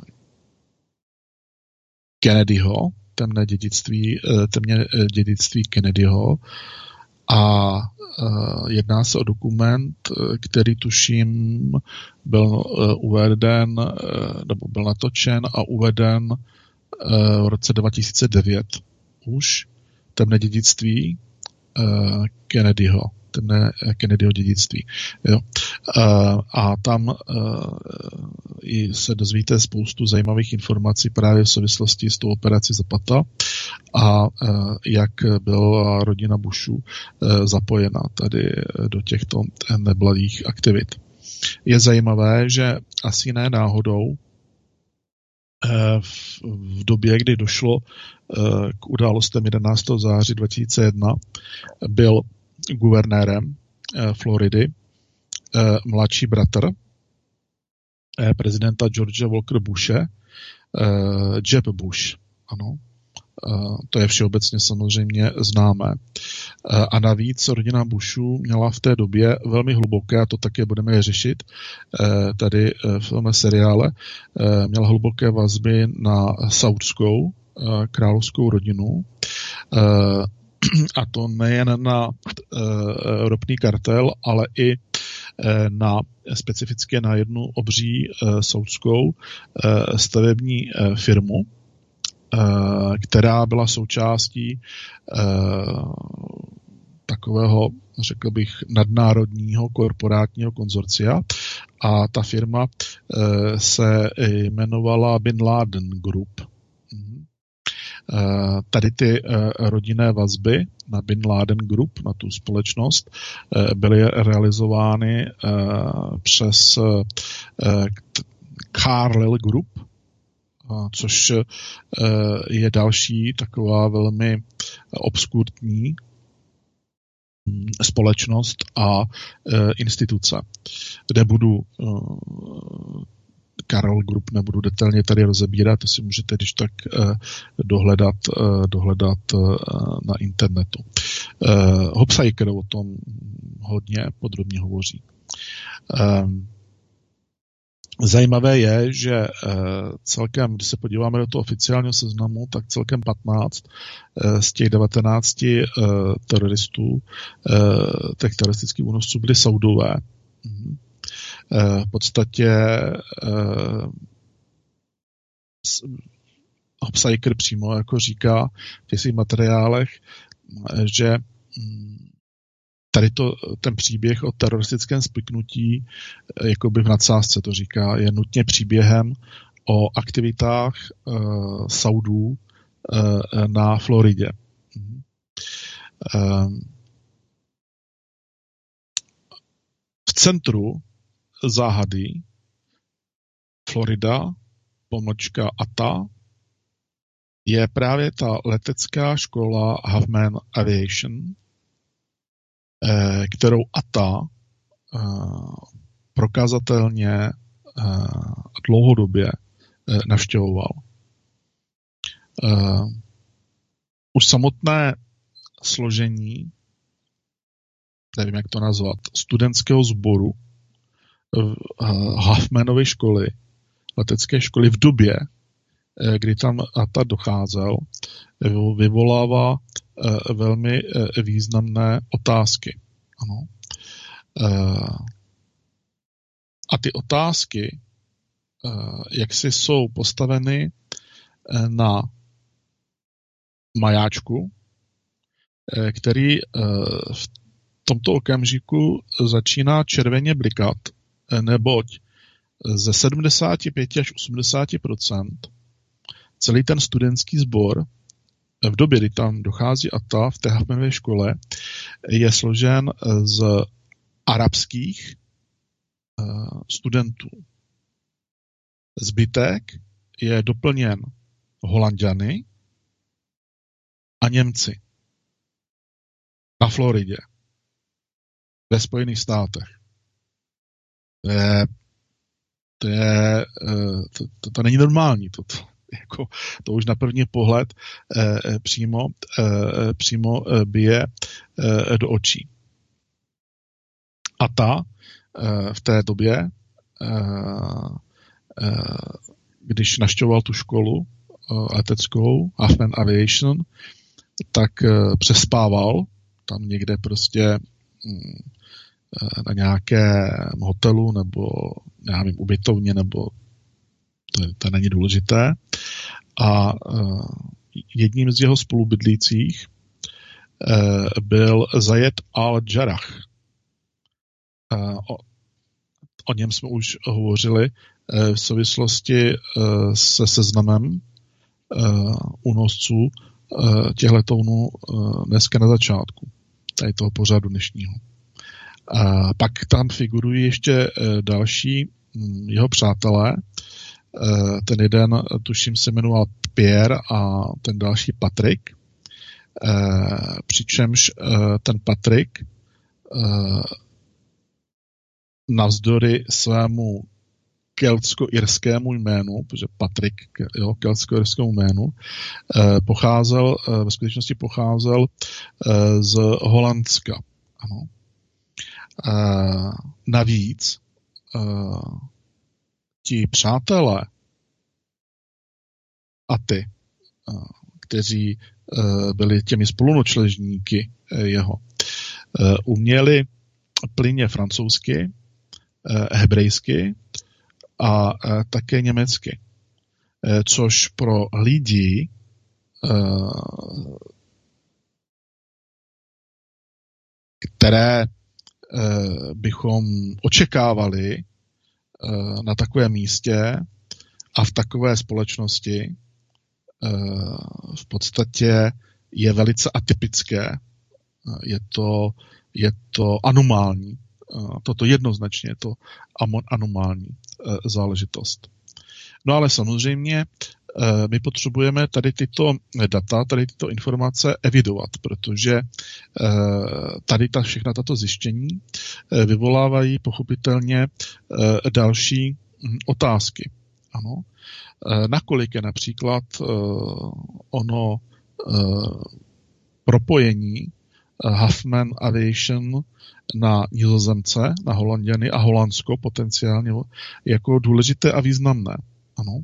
Kennedyho, temné dědictví, uh, temné dědictví Kennedyho. A uh, jedná se o dokument, který tuším byl uh, uveden, uh, nebo byl natočen a uveden uh, v roce dva tisíce devět už, temné dědictví uh, Kennedyho, temné Kennedyho dědictví. Jo. Uh, a tam uh, i se dozvíte spoustu zajímavých informací právě v souvislosti s tou operací Zapata a uh, jak byla rodina Bushů uh, zapojena tady do těchto nebladých aktivit. Je zajímavé, že asi ne náhodou v, v době, kdy došlo k událostem jedenáctého září dva tisíce jedna, byl guvernérem Floridy mladší bratr prezidenta George Walker Bushe, Jeb Bush. Ano. To je všeobecně samozřejmě známé. A navíc rodina Bushů měla v té době velmi hluboké, a to také budeme řešit tady v tomhle seriále, měla hluboké vazby na saudskou královskou rodinu, a to nejen na ropný kartel, ale i na specificky na jednu obří saudskou stavební firmu, která byla součástí takového, řekl bych, nadnárodního korporátního konzorcia, a ta firma se jmenovala Bin Laden Group. Tady ty rodinné vazby na Bin Laden Group, na tu společnost, byly realizovány přes Carlyle Group, což je další taková velmi obskurní společnost a instituce, kde budu Carlyle Group nebudu detailně tady rozebírat, to si můžete když tak dohledat, dohledat na internetu. Hopsiker o tom hodně podrobně hovoří. Zajímavé je, že celkem, když se podíváme do toho oficiálního seznamu, tak celkem patnáct z těch devatenácti teroristů, těch teroristických únosců byli Saudové. V podstatě Hopsiker přímo jako říká v těch svých materiálech, že tady to, ten příběh o teroristickém spiknutí, jakoby v nadsázce to říká, je nutně příběhem o aktivitách uh, Saudů uh, na Floridě. Uh, v centru záhady Florida, pomlčka A T A, je právě ta letecká škola Huffman Aviation, kterou A T A prokazatelně dlouhodobě navštěvoval. Už samotné složení, nevím, jak to nazvat, studentského sboru Huffmanovy školy, letecké školy v době, kdy tam A T A docházel, vyvolává velmi významné otázky. Ano. A ty otázky, jak si jsou postaveny na majáčku, který v tomto okamžiku začíná červeně blikat, neboť ze sedmdesát pět až osmdesát procent celý ten studentský sbor v době, kdy tam dochází A T A v té Huffmanově škole, je složen z arabských uh, studentů. Zbytek je doplněn Holanďany a Němci na Floridě, ve Spojených státech. To je, to, je, uh, to, to, to není normální toto. Jako, to už na první pohled eh, přímo, eh, přímo eh, bije eh, do očí. A ta eh, v té době, eh, eh, když navštěvoval tu školu eh, leteckou Huffman Aviation, tak eh, přespával tam někde prostě hm, eh, na nějakém hotelu nebo nevím, ubytovně nebo to, to není důležité. A uh, jedním z jeho spolubydlících uh, byl Zayed al-Jarrah. Uh, o, o něm jsme už hovořili uh, v souvislosti uh, se seznamem uh, únosců uh, těch letounů uh, dneska na začátku tady toho pořadu dnešního. Uh, pak tam figurují ještě uh, další um, jeho přátelé, ten jeden, tuším, se jmenoval Pierre a ten další Patrick. Přičemž ten Patrick navzdory svému keltsko-irskému jménu, protože Patrick, jo, keltsko-irskému jménu, pocházel, ve skutečnosti pocházel z Holandska. Ano. Navíc ti přátelé a ty, kteří byli těmi spolunočležníky jeho, uměli plynně francouzsky, hebrejsky a také německy. Což pro lidi, které bychom očekávali na takovém místě a v takové společnosti, v podstatě je velice atypické. Je to, je to anomální. Toto jednoznačně je to anomální záležitost. No ale samozřejmě my potřebujeme tady tyto data, tady tyto informace evidovat, protože tady ta, všechna tato zjištění vyvolávají pochopitelně další otázky. Ano. Nakolik je například ono propojení Huffman Aviation na Nizozemce, na Holanděny a Holandsko potenciálně jako důležité a významné. Ano.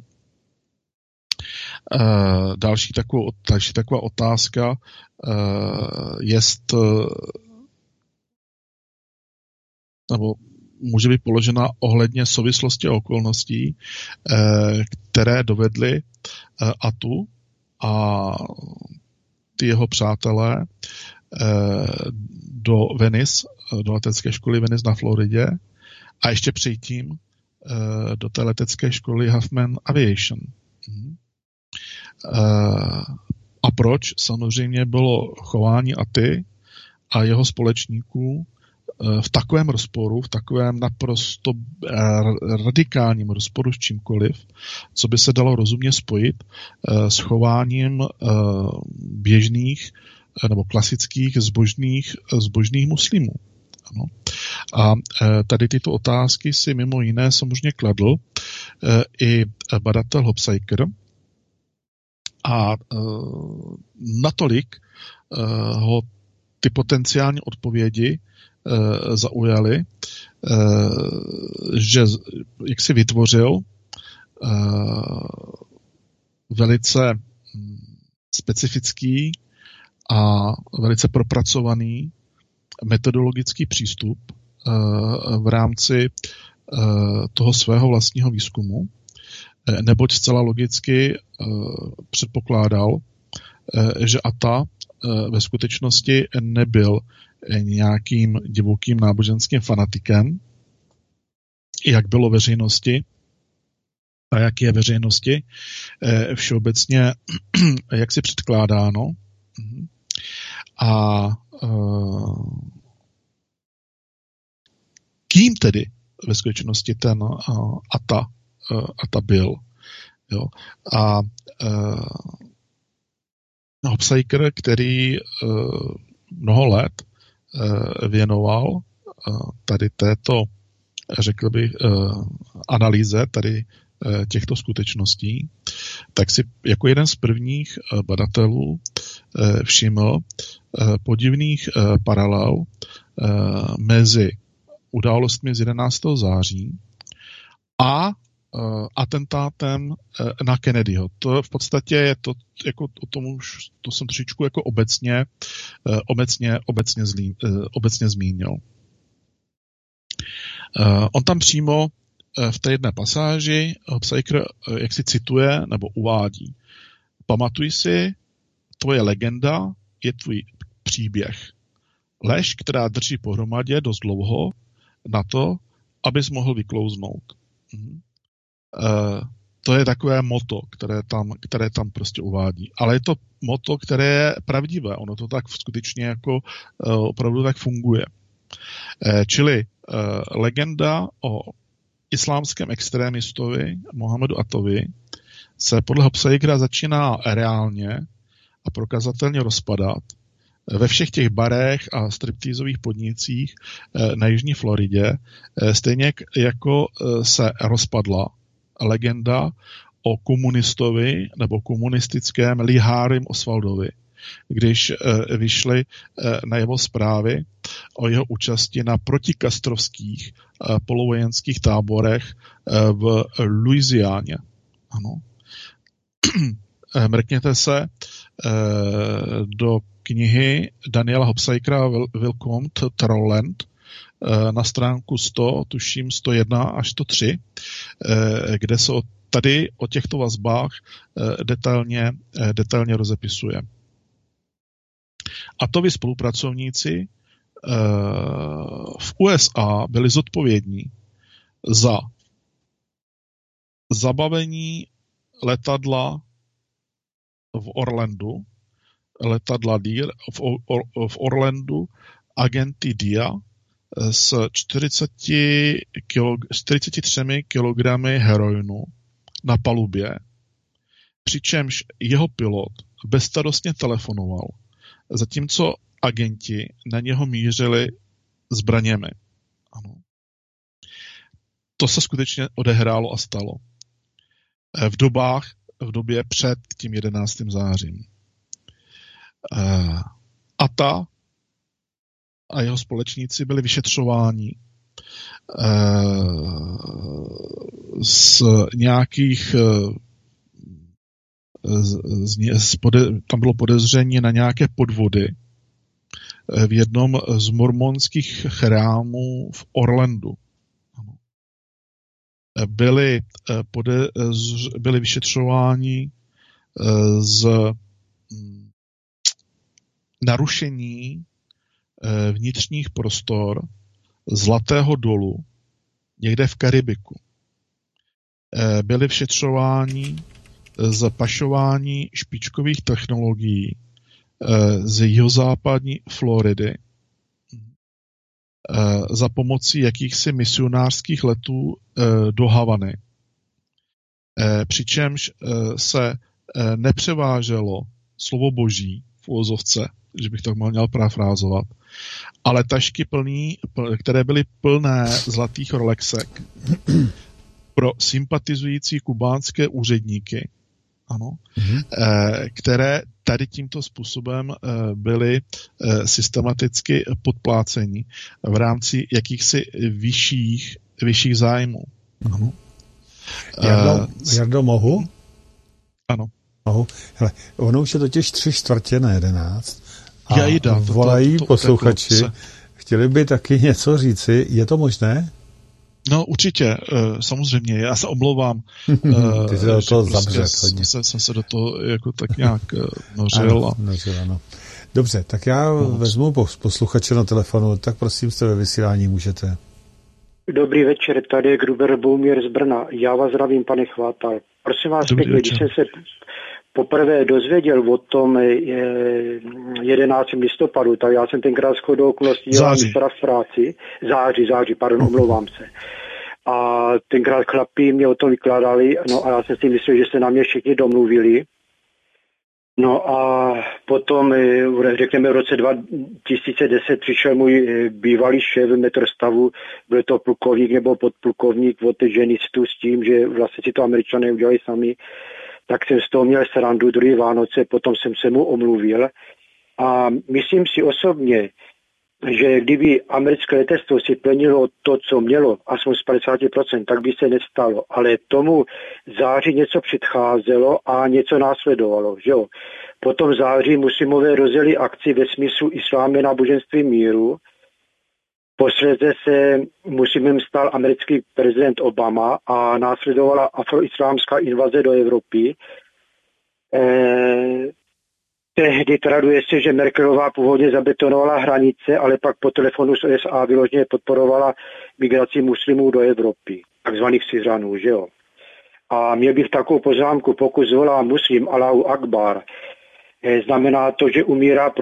Uh, další, takovou, další taková otázka uh, jest, uh, nebo může být položena ohledně souvislosti a okolností, uh, které dovedly uh, Atu a ty jeho přátelé uh, do Venice, do letecké školy Venice na Floridě a ještě předtím uh, do té letecké školy Huffman Aviation. Hmm. A proč? Samozřejmě bylo chování Aty a jeho společníků v takovém rozporu, v takovém naprosto radikálním rozporu s čímkoliv, co by se dalo rozumně spojit s chováním běžných nebo klasických zbožných, zbožných muslimů. Ano. A tady tyto otázky si mimo jiné samozřejmě kladl i badatel Hopsaker, a uh, natolik uh, ho ty potenciální odpovědi uh, zaujaly, uh, že jak si vytvořil uh, velice specifický a velice propracovaný metodologický přístup uh, v rámci uh, toho svého vlastního výzkumu, neboť zcela logicky uh, předpokládal, uh, že Ata uh, ve skutečnosti nebyl nějakým divokým náboženským fanatikem, jak bylo veřejnosti a jak je veřejnosti uh, všeobecně jak si předkládáno. A uh, kým tedy ve skutečnosti ten uh, Ata a ta byl. Jo. A uh, Hopsaker, který uh, mnoho let uh, věnoval uh, tady této, řekl bych, uh, analýze tady uh, těchto skutečností, tak si jako jeden z prvních uh, badatelů uh, všiml uh, podivných uh, paralel uh, mezi událostmi z jedenáctého září a atentátem na Kennedyho. To v podstatě je to, jako o tom už, to jsem trošičku jako obecně, obecně, obecně, zlí, obecně zmínil. On tam přímo v té jedné pasáži Hopsaker jak si cituje nebo uvádí. Pamatuj si, tvoje legenda je tvůj příběh. Lež, která drží pohromadě dost dlouho na to, abys mohl vyklouznout. Mhm. Uh, to je takové motto, které tam, které tam prostě uvádí. Ale je to motto, které je pravdivé. Ono to tak skutečně jako uh, opravdu tak funguje. Uh, čili uh, legenda o islámském extrémistovi Mohamedu Atovi se podle Hobsawayera začíná reálně a prokazatelně rozpadat ve všech těch barech a striptýzových podnicích na jižní Floridě, stejně jako se rozpadla legenda o komunistovi nebo komunistickém Lee Harvey Oswaldovi, když vyšly na jeho zprávy o jeho účasti na protikastrovských polovojenských táborech v Louisianě. Ano. Mrkněte se do knihy Daniela Hobsawayera Welcome to Trollland na stránku sto, tuším sto jedna až sto tři, kde se tady o těchto vazbách detailně, detailně rozepisuje. Atovi spolupracovníci v U S A byli zodpovědní za zabavení letadla v Orlandu, letadla Deer v, Or, v Orlandu agenty D I A s čtyřiceti třemi kilogramy heroinu na palubě, přičemž jeho pilot bezstarostně telefonoval, zatímco agenti na něho mířili zbraněmi. Ano. To se skutečně odehrálo a stalo. V dobách, v době před tím jedenáctým zářím. Ata a jeho společníci byli vyšetřováni z nějakých z, z, pode, tam bylo podezření na nějaké podvody v jednom z mormonských chrámů v Orlandu. Byli, pode, byli vyšetřováni z narušení vnitřních prostor Zlatého dolu někde v Karibiku. Byli vyšetřováni z pašování špičkových technologií z jihozápadní Floridy za pomocí jakýchsi misionářských letů do Havany. Přičemž se nepřeváželo slovo boží v uvozovce, že bych to měl parafrázovat, ale tašky plný, které byly plné zlatých Rolexek pro sympatizující kubánské úředníky, ano, mm-hmm. které tady tímto způsobem byly systematicky podpláceni v rámci jakýchsi vyšších, vyšších zájmů. Mm-hmm. Ano. Jardo, Jardo, mohu? Ano. Mohu. Hele, ono už je totiž tři čtvrtě na jedenáct a Jejda, to, volají to, to, posluchači. se... Chtěli by taky něco říci. Je to možné? No určitě, samozřejmě, já se omlouvám. Ty jsi do toho prostě zabřet hodně. Jsem, jsem se do toho jako tak nějak nořil. Ano, a... nořil, ano. Dobře, tak já no. vezmu posluchače na telefonu, tak prosím jste ve vysílání můžete. Dobrý večer, tady je Gruber Boumír z Brna. Já vás zdravím, pane Chvátal. Prosím vás pěkně, když jsem se poprvé dozvěděl o tom jedenáctého listopadu, tak já jsem tenkrát shodou okolností dělal v práci. Září, září, pardon, omlouvám se. A tenkrát chlapí mě o tom vykládali, no a já jsem si myslel, že se na mě všichni domluvili. No a potom, řekněme, v roce dva tisíce deset přišel můj bývalý šéf metrostavu, byl to plukovník nebo podplukovník od ženistů s tím, že vlastně si to Američané udělali sami, tak jsem z toho měl srandu druhý Vánoce, potom jsem se mu omluvil. A myslím si osobně, že kdyby americké letectvo si plnilo to, co mělo, aspoň z padesát procent, tak by se nestalo. Ale tomu září něco předcházelo a něco následovalo. Že jo? Potom září muslimové rozjeli akci ve smyslu islám je náboženství míru. Posledně se muslimem stal americký prezident Obama a následovala afroislámská invaze do Evropy. E- Tehdy traduje se, že Merkelová původně zabetonovala hranice, ale pak po telefonu z U S A vyloženě podporovala migraci muslimů do Evropy, takzvaných Syřanů, že jo. A měl bych takovou poznámku, pokud zvolá muslim Allahu Akbar, znamená to, že umírá pro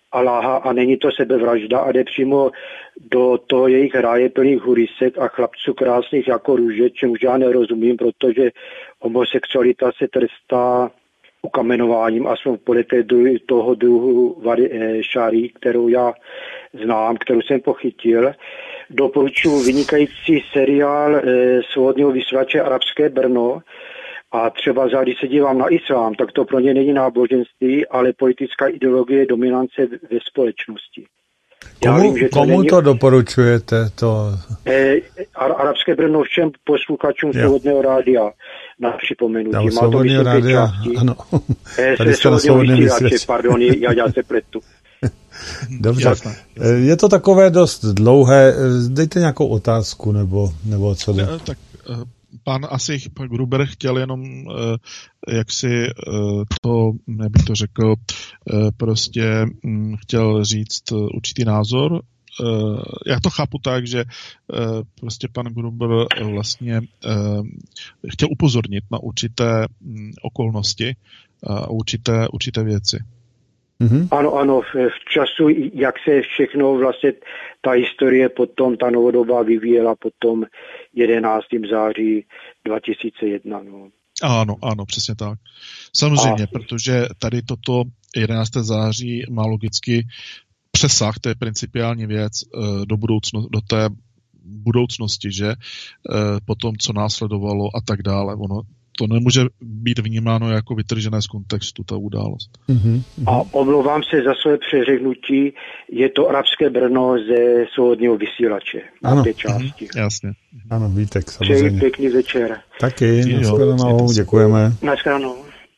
Aláha a není to sebevražda a jde přímo do toho jejich ráje plných hurisek a chlapců krásných jako růže, čemuž já nerozumím, protože homosexualita se trestá ukamenováním, aspoň podle toho druhu šáry, kterou já znám, kterou jsem pochytil. Doporučuji vynikající seriál e, svobodného vysílače Arabské Brno a třeba za, když se dívám na islám, tak to pro ně není náboženství, ale politická ideologie dominance ve společnosti. Komu, vím, že to, komu není... to doporučujete? To... E, Arabské Brno všem posluchačům Svobodného rádia na připomenutí. Má to vysoké části. Ano. E, Tady jste na Svobodném vysílači. Pardon, já, já se pletu. Dobře. Je to takové dost dlouhé. Dejte nějakou otázku, nebo, nebo co jde? Tak pan asi, pan Gruber chtěl jenom jak si to, jak bych to řekl, prostě chtěl říct určitý názor. Já to chápu tak, že prostě pan Gruber vlastně chtěl upozornit na určité okolnosti a určité, určité věci. Mm-hmm. Ano, ano, v času, jak se všechno vlastně ta historie potom, ta novodobá vyvíjela potom jedenáctého září dva tisíce jedna. No. Ano, ano, přesně tak. Samozřejmě, A... protože tady toto jedenáctého září má logicky přesah, to je principiální věc do budoucnosti, do té budoucnosti, že potom, co následovalo a tak dále. Ono to nemůže být vnímáno jako vytržené z kontextu, ta událost. Mm-hmm. A omlouvám se za své přeřeknutí, je to Arabské Brno ze Svobodného vysílače. Ano. Té části. Mm-hmm. Jasně. Ano, Vítek, samozřejmě. Přeji pěkný večer. Taky, nashledanou, děkujeme. Nashledanou.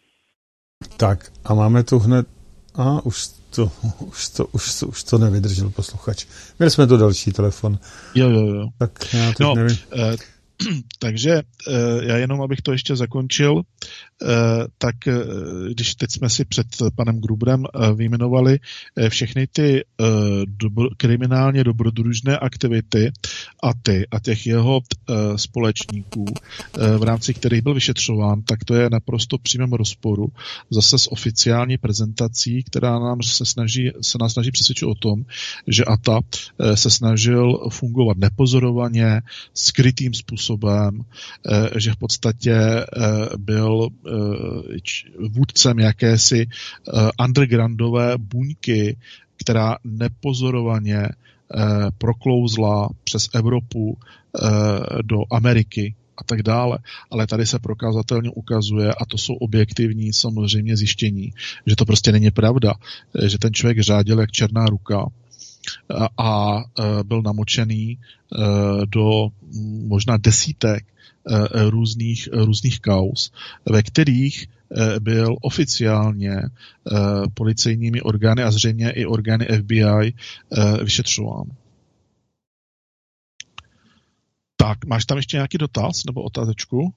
Tak, a máme tu hned, a už to, už to, už to, už to nevydržel posluchač. Měli jsme tu další telefon. Jo, jo, jo. Tak já teď no, nevím. Eh, takže já jenom, abych to ještě zakončil, tak když teď jsme si před panem Gruberem vyjmenovali všechny ty dobro, kriminálně dobrodružné aktivity a ty a těch jeho společníků, v rámci kterých byl vyšetřován, tak to je naprosto v přímém rozporu zase s oficiální prezentací, která nám se snaží, se nás snaží přesvědčit o tom, že A T A se snažil fungovat nepozorovaně, skrytým způsobem, že v podstatě byl vůdcem jakési undergroundové buňky, která nepozorovaně proklouzla přes Evropu do Ameriky a tak dále. Ale tady se prokazatelně ukazuje, a to jsou objektivní samozřejmě zjištění, že to prostě není pravda, že ten člověk řádil jak černá ruka a byl namočený do možná desítek různých, různých kauz, ve kterých byl oficiálně policejními orgány a zřejmě i orgány F B I vyšetřován. Tak, máš tam ještě nějaký dotaz nebo otázečku?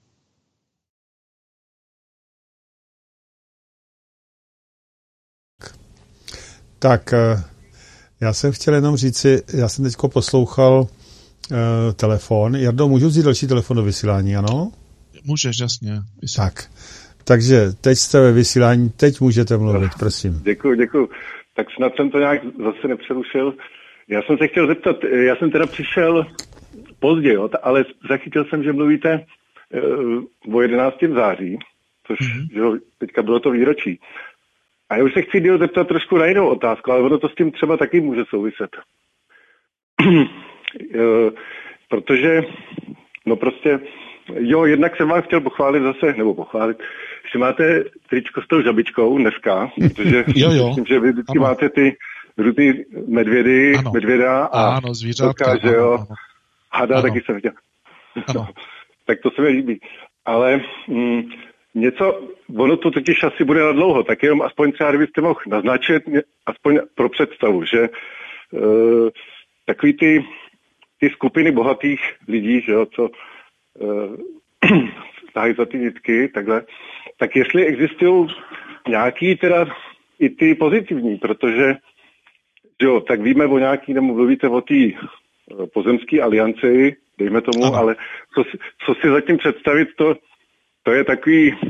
Tak, já jsem chtěl jenom říci, já jsem teďko poslouchal uh, telefon. Jardo, můžu vzít další telefon do vysílání, ano? Můžeš, jasně. Vysílání. Tak, takže teď jste ve vysílání, teď můžete mluvit, prosím. Děkuji, děkuji. Tak snad jsem to nějak zase nepřerušil. Já jsem se chtěl zeptat, já jsem teda přišel pozdě, jo, ale zachytil jsem, že mluvíte uh, o jedenáctého září, což mm-hmm. že teďka bylo to výročí. A já už se chci dělat zeptat trošku na jinou otázku, ale ono to s tím třeba taky může souviset. Protože, no prostě, jo, jednak jsem vám chtěl pochválit zase, nebo pochválit, že máte tričko s tou žabičkou dneska, protože jo, jo. myslím, že vy vždycky ano. máte ty různý medvědy, ano. medvěda a ano, zvířátka, že jo, ano. hada, ano. taky jsem chtěl. Tak to se mi líbí. Ale... Mm, něco, ono to totiž asi bude na dlouho, tak jenom aspoň třeba, kdybyste mohl naznačit, aspoň pro představu, že uh, takový ty, ty skupiny bohatých lidí, že jo, co uh, stáhají za ty nitky, takhle, tak jestli existují nějaký teda i ty pozitivní, protože, že jo, tak víme o nějaký, nebo mluvíte o té uh, pozemské alianci, dejme tomu, Aha. ale co, co si zatím představit, to To je takový,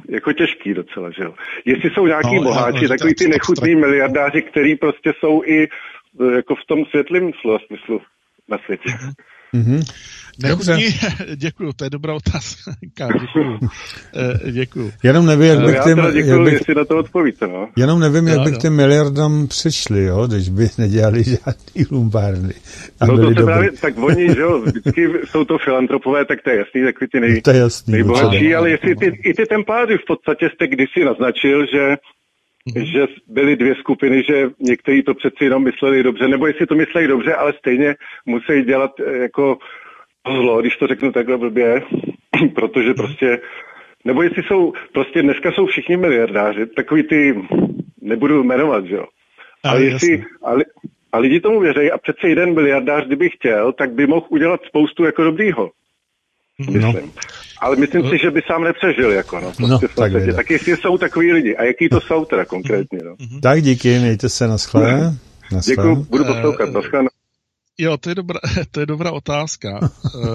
jako těžký docela, že jo. Jestli jsou nějaký no, boháči, no, takový ty nechutný miliardáři, který prostě jsou i jako v tom světlém slova smyslu na světě. Mm-hmm. Nechutní, děkuju, to je dobrá otázka. Děkuju. děkuju. Jenom nevím, jak bych těm... Já děkuju, bych, jestli na to odpovíte, no. Jenom nevím, jak no, bych no. těm miliardám přišli, jo, když by nedělali žádný lumpárny. No to se právě, tak oni, že jo, vždycky jsou to filantropové, tak to je jasný, takový ty nej, to je jasný, nejbohatší, ale jestli ty, i ty templáři v podstatě jste kdysi naznačil, že Mm-hmm. že byly dvě skupiny, že někteří to přeci jenom mysleli dobře, nebo jestli to mysleli dobře, ale stejně musí dělat jako zlo, když to řeknu takhle blbě, protože prostě, nebo jestli jsou, prostě dneska jsou všichni miliardáři, takový ty, nebudu jmenovat, že jo, ale jestli, a, a lidi tomu věří a přece jeden miliardář, kdyby chtěl, tak by mohl udělat spoustu jako dobrýho. Myslím. No. Ale myslím si, že by sám nepřežil, jako, no. Prostě no tak, světě. Tak jestli jsou takový lidi. A jaký to jsou teda konkrétně, no. Tak díky, mějte se, naschle. Děkuju, budu poslouchat, naschle. Jo, to je dobrá, to je dobrá otázka.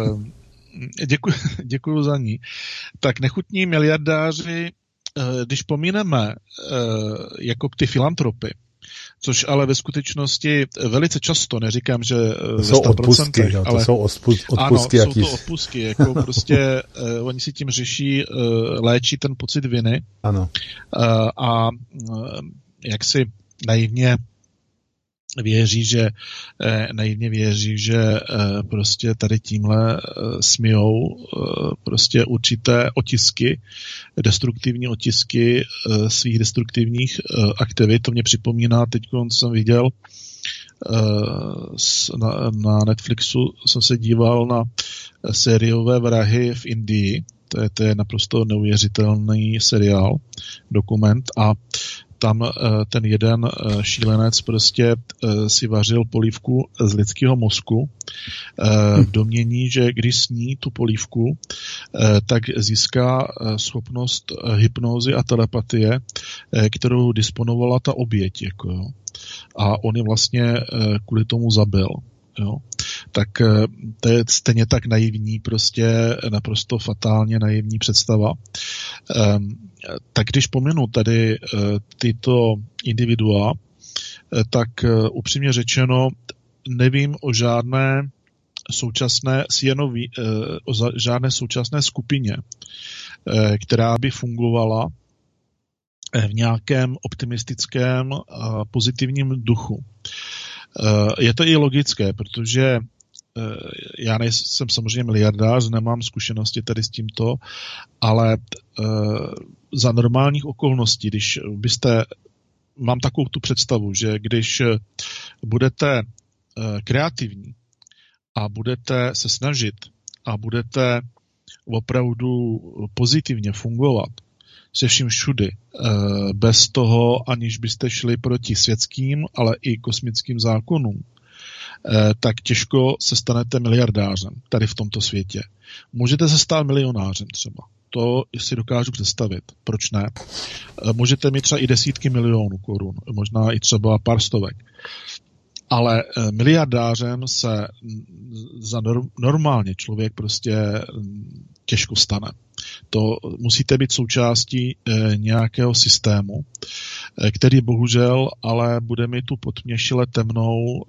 děkuji, děkuju za ní. Tak nechutní miliardáři, když pomíneme jako ty filantropy, což ale ve skutečnosti velice často, neříkám, že to jsou odpustky, jo, to ale jsou odpustky. Ano, jsou to odpustky, jako prostě uh, oni si tím řeší, uh, léčí ten pocit viny. Ano. Uh, a uh, jak si naivně věří, že eh, naivně věří, že eh, prostě tady tímhle eh, smijou eh, prostě určité otisky, destruktivní otisky eh, svých destruktivních eh, aktivit. To mě připomíná, teď jsem viděl eh, na, na Netflixu, jsem se díval na sériové vrahy v Indii. To je, to je naprosto neuvěřitelný seriál, dokument a tam ten jeden šílenec prostě si vařil polívku z lidského mozku v domnění, že když sní tu polívku, tak získá schopnost hypnózy a telepatie, kterou disponovala ta oběť. Jako jo. A on je vlastně kvůli tomu zabil. Jo. Tak to je stejně tak naivní, prostě naprosto fatálně naivní představa. Tak když pominu tady tyto individua, tak upřímně řečeno nevím o žádné současné, o žádné současné skupině, která by fungovala v nějakém optimistickém a pozitivním duchu. Je to i logické, protože já nejsem samozřejmě miliardář, nemám zkušenosti tady s tímto, ale za normálních okolností, když byste, mám takovou tu představu, že když budete kreativní a budete se snažit a budete opravdu pozitivně fungovat se vším všudy, bez toho, aniž byste šli proti světským, ale i kosmickým zákonům, tak těžko se stanete miliardářem tady v tomto světě. Můžete se stát milionářem třeba. To si dokážu představit. Proč ne? Můžete mít třeba i desítky milionů korun, možná i třeba pár stovek. Ale miliardářem se za normálně člověk prostě těžko stane. To musíte být součástí nějakého systému, který bohužel ale bude mít tu potměšile temnou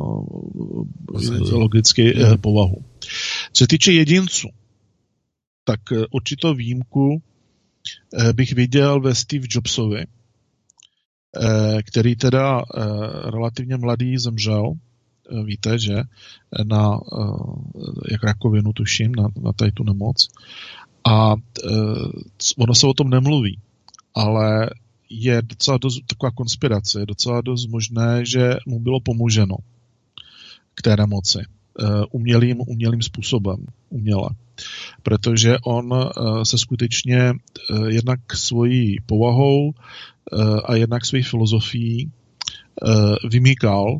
logicky povahu. Co se týče jedinců, tak určitou výjimku bych viděl ve Steve Jobsovi, který teda relativně mladý zemřel, víte, že na jak rakovinu tuším, na, na tady tu nemoc. A ono se o tom nemluví, ale je docela dost, taková konspirace, je docela dost možné, že mu bylo pomoženo k té nemoci. Umělým, umělým způsobem, uměle. Protože on se skutečně jednak svojí povahou a jednak svojí filozofií vymýkal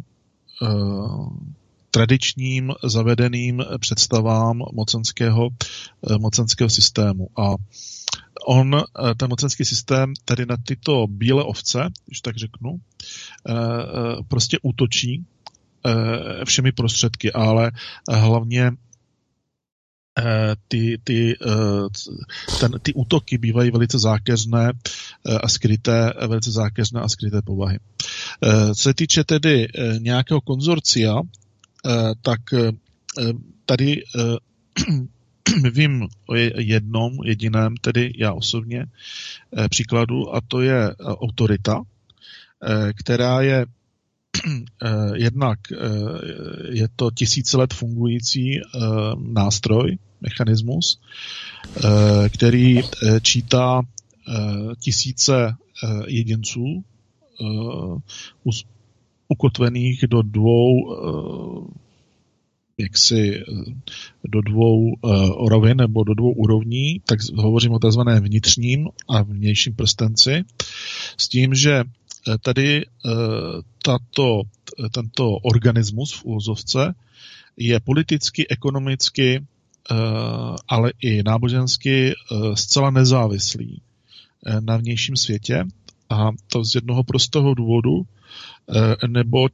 tradičním zavedeným představám mocenského, mocenského systému. A on, ten mocenský systém, tady na tyto bílé ovce, když tak řeknu, prostě útočí všemi prostředky, ale hlavně ty, ty, ten, ty útoky bývají velice zákeřné a skryté, velice zákeřné a skryté povahy. Co se týče tedy nějakého konzorcia, tak tady vím o jednom, jediném, tedy já osobně, příkladu, a to je Autorita, která je jednak je to tisíce let fungující nástroj, mechanismus, který čítá tisíce jedinců ukotvených do dvou jaksi do dvou rovin nebo do dvou úrovní, tak hovořím o tzv. Vnitřním a vnějším prstenci, s tím, že tady tato, tento organismus v úvozovce je politicky, ekonomicky, ale i nábožensky zcela nezávislý na vnějším světě, a to z jednoho prostého důvodu, neboť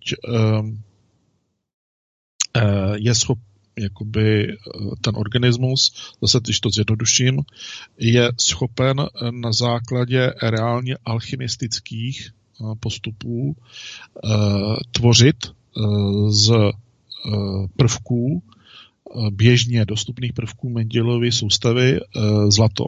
je schop, jakoby ten organismus, zase když to zjednoduším, je schopen na základě reálně alchymistických postupů tvořit z prvků, běžně dostupných prvků Mendelovy soustavy zlato.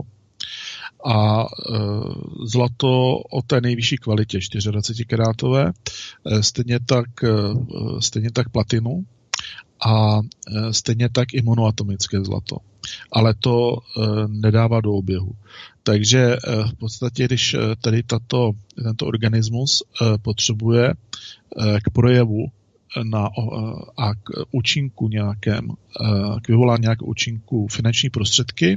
A zlato o té nejvyšší kvalitě, čtyřicetikarátové, stejně tak, stejně tak platinu a stejně tak i monoatomické zlato. Ale to nedává do oběhu. Takže v podstatě, když tady tato, tento organismus potřebuje k projevu na, a k účinku nějakém, k vyvolání nějakého účinku finanční prostředky,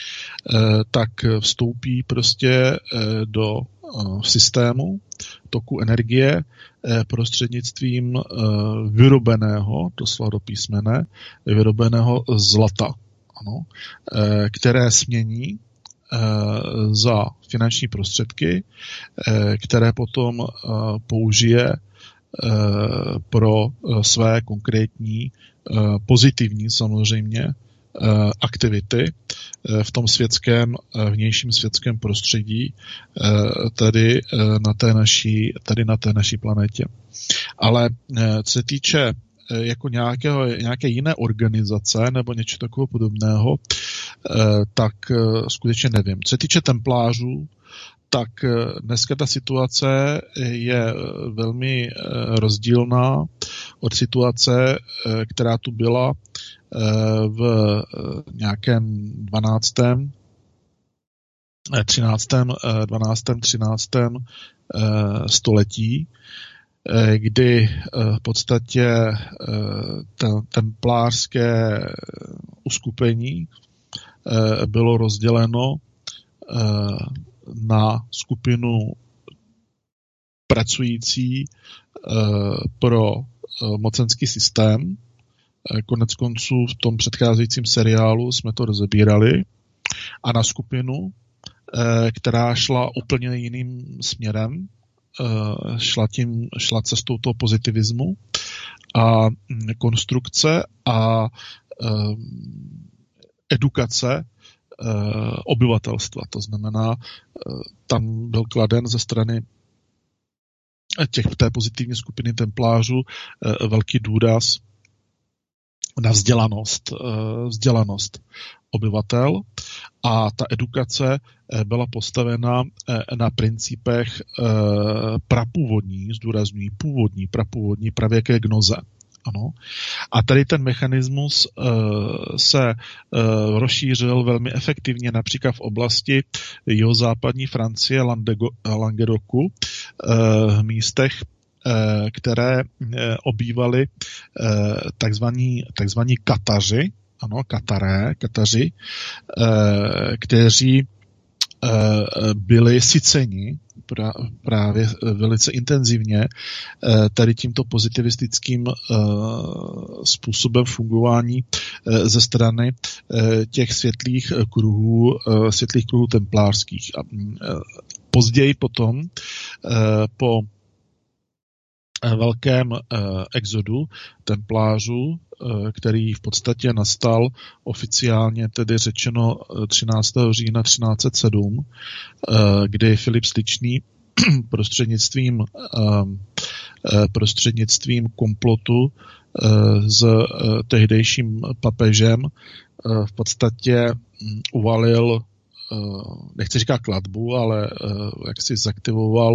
tak vstoupí prostě do systému toku energie prostřednictvím vyrobeného, doslova do písmene, vyrobeného zlata, ano, které smění za finanční prostředky, které potom použije pro své konkrétní pozitivní samozřejmě aktivity v tom světském, vnějším světském prostředí tady na té naší, tady na té naší planetě. Ale co se týče jako nějakého, nějaké jiné organizace nebo něco takového podobného, tak skutečně nevím. Co se týče templářů, tak dneska ta situace je velmi rozdílná od situace, která tu byla v nějakém dvanáctém, třináctém, dvanáctém, třináctém století, kdy v podstatě ten templářské uskupení bylo rozděleno na skupinu pracující pro mocenský systém. Konec konců v tom předcházejícím seriálu jsme to rozebírali, a na skupinu, která šla úplně jiným směrem, šla, tím, šla cestou toho pozitivismu a konstrukce a edukace obyvatelstva. To znamená, tam byl kladen ze strany těch, té pozitivní skupiny templářů velký důraz na vzdělanost, vzdělanost obyvatel, a ta edukace byla postavena na principech prapůvodní, zdůrazňují původní, prapůvodní pravěké gnoze. Ano. A tady ten mechanismus uh, se uh, rozšířil velmi efektivně například v oblasti jihozápadní Francie, Languedocu, uh, v místech, uh, které uh, obývali uh, takzvaní, takzvaní Kataři, ano, Kataré, Kataři, uh, kteří uh, byli syceni právě velice intenzivně tady tímto pozitivistickým způsobem fungování ze strany těch světlých kruhů, světlých kruhů templářských. A později potom po velkém exodu templářů který v podstatě nastal oficiálně, tedy řečeno třináctého října třináct set sedm, kdy Filip Styčný prostřednictvím, prostřednictvím komplotu s tehdejším papežem v podstatě uvalil, nechci říkat klatbu, ale jak si zaktivoval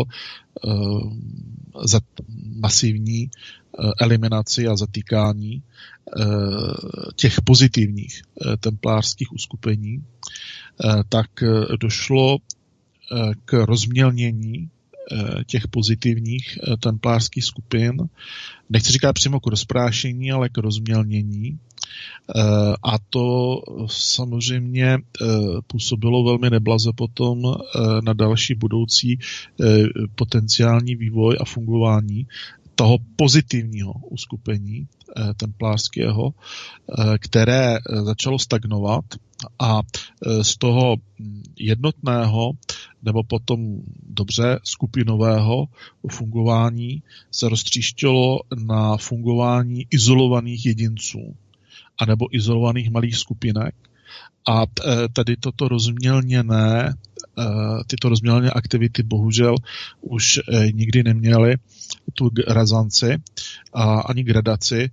za masivní eliminaci a zatýkání těch pozitivních templářských uskupení, tak došlo k rozmělnění těch pozitivních templářských skupin. Nechci říkat přímo k rozprášení, ale k rozmělnění. A to samozřejmě působilo velmi neblaze potom na další budoucí potenciální vývoj a fungování toho pozitivního uskupení templářského, které začalo stagnovat a z toho jednotného nebo potom dobře skupinového fungování se roztříštilo na fungování izolovaných jedinců anebo izolovaných malých skupinek. A tady toto rozmělněné, tyto rozmělněné aktivity bohužel už nikdy neměly tu razanci a ani gradaci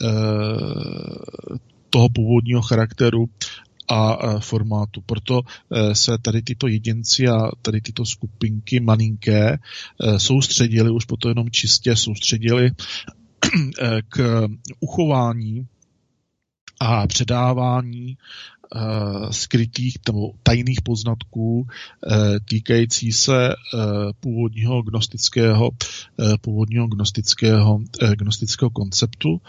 toho původního charakteru a formátu. Proto se tady tyto jedinci a tady tyto skupinky malinké soustředili, už potom jenom čistě soustředili k uchování a předávání uh, skrytých nebo tajných poznatků uh, týkající se uh, původního gnostického, uh, původního gnostického, uh, gnostického konceptu, uh,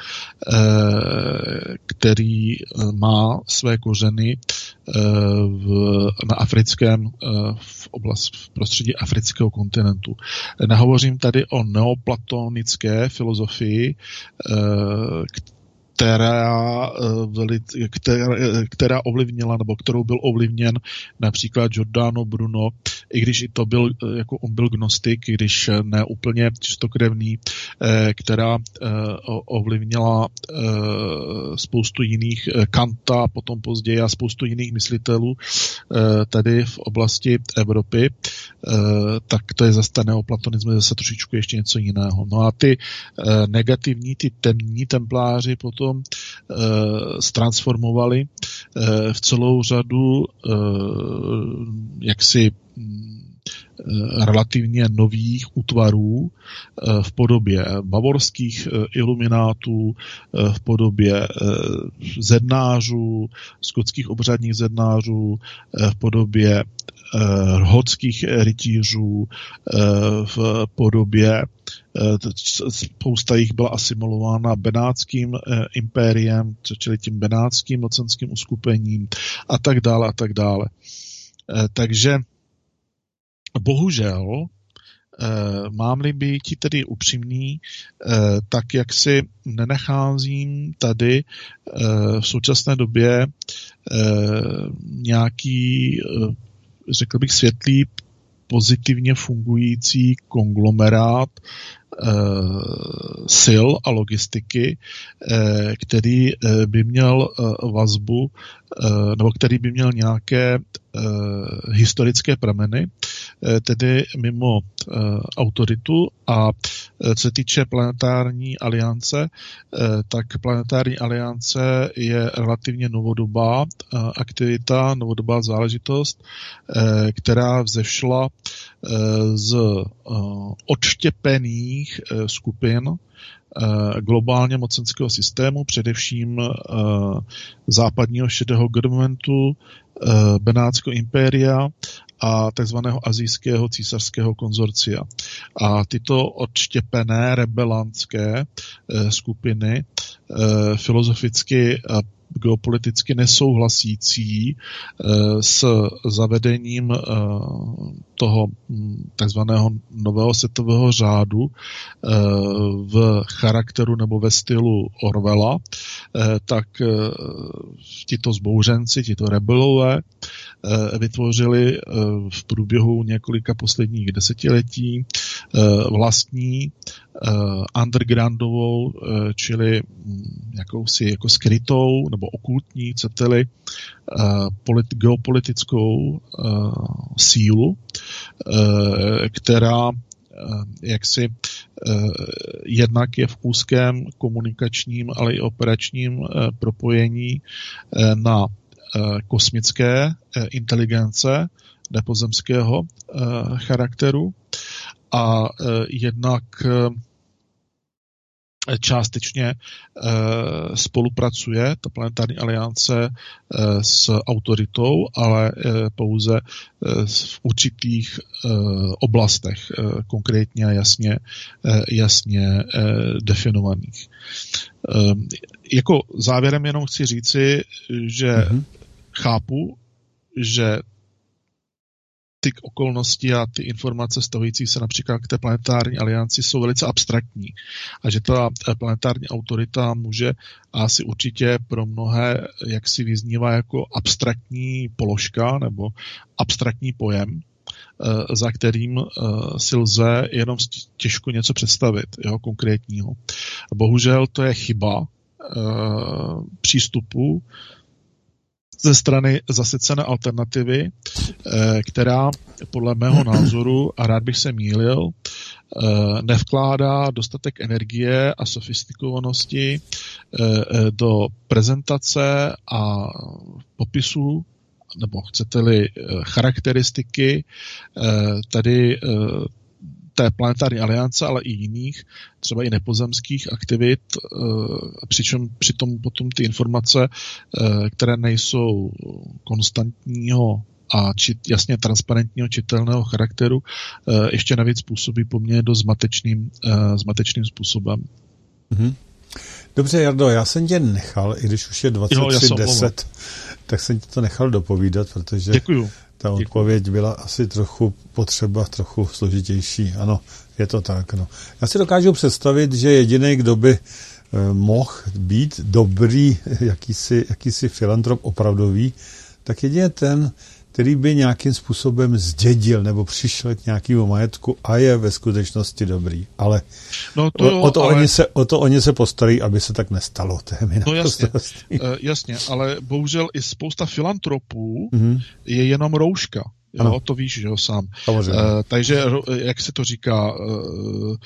který uh, má své kořeny uh, v, na africkém, uh, v oblast, v prostředí afrického kontinentu. Nehovořím tady o neoplatonické filozofii, uh, Která, která, která ovlivnila, nebo kterou byl ovlivněn například Giordano Bruno, i když i to byl, jako on byl gnostik, i když ne úplně čistokrevný, která ovlivnila spoustu jiných, Kanta, potom později a spoustu jiných myslitelů tady v oblasti Evropy, tak to je zase ten neoplatonismus, zase trošičku ještě něco jiného. No a ty negativní, ty temní templáři potom ztransformovali v celou řadu jaksi relativně nových útvarů v podobě bavorských iluminátů, v podobě zednářů, skotských obřadních zednářů, v podobě rhodských rytířů, v podobě spousta jich byla asimilována benátským impériem, čili tím benátským mocenským uskupením a tak dále a tak dále. Takže bohužel, mám-li být tedy upřímný, tak jak si nenacházím tady v současné době nějaký, řekl bych, světlý, pozitivně fungující konglomerát sil a logistiky, který by měl vazbu, nebo který by měl nějaké historické prameny, tedy mimo autoritu. A co se týče planetární aliance, tak planetární aliance je relativně novodobá aktivita, novodobá záležitost, která vzešla z odštěpených skupin globálně mocenského systému, především západního šedého governmentu, Benátského impéria a takzvaného asijského císařského konzorcia. A tyto odštěpené rebelantské skupiny filozoficky a geopoliticky nesouhlasící s zavedením toho takzvaného nového světového řádu v charakteru nebo ve stylu Orwella, tak tito zbouřenci, tito rebelové vytvořili v průběhu několika posledních desetiletí vlastní undergroundovou, čili jakousi jako skrytou nebo okultní, chcete-li, politi- geopolitickou sílu, která jaksi jednak je v úzkém komunikačním, ale i operačním propojení na kosmické inteligence nepozemského charakteru a jednak částečně spolupracuje ta planetární aliance s autoritou, ale pouze v určitých oblastech konkrétně a jasně, jasně definovaných. Jako závěrem jenom chci říci, že mm-hmm. chápu, že ty okolnosti a ty informace stavující se například k té planetární alianci jsou velice abstraktní a že ta planetární autorita může asi určitě pro mnohé jaksi vyznívá jako abstraktní položka nebo abstraktní pojem, za kterým si lze jenom těžko něco představit, jo, konkrétního. Bohužel to je chyba přístupu ze strany zasycené alternativy, která podle mého názoru, a rád bych se mýlil, nevkládá dostatek energie a sofistikovanosti do prezentace a popisu, nebo chcete-li charakteristiky tady té planetární aliance, ale i jiných, třeba i nepozemských aktivit, přičem přitom potom ty informace, které nejsou konstantního a čit, jasně transparentního čitelného charakteru, ještě navíc působí poměrně dost zmatečným, zmatečným způsobem. Mm-hmm. Dobře, Jardo, já jsem tě nechal, i když už je dvacet tři deset, tak jsem ti to nechal dopovídat, protože Děkuju. ta odpověď Děkuju. byla asi trochu potřeba, trochu složitější. Ano, je to tak. No. Já si dokážu představit, že jediný, kdo by eh, mohl být dobrý, jakýsi, jakýsi filantrop opravdový, tak jedině ten, který by nějakým způsobem zdědil nebo přišel k nějakému majetku a je ve skutečnosti dobrý. Ale no to jo, o, to ale... oni se, o to oni se postarají, aby se tak nestalo. To je mi no jasně, uh, jasně, ale bohužel i spousta filantropů mm-hmm. je jenom rouška. Jo, to víš, že jo, sám. Uh, takže, jak se to říká, uh,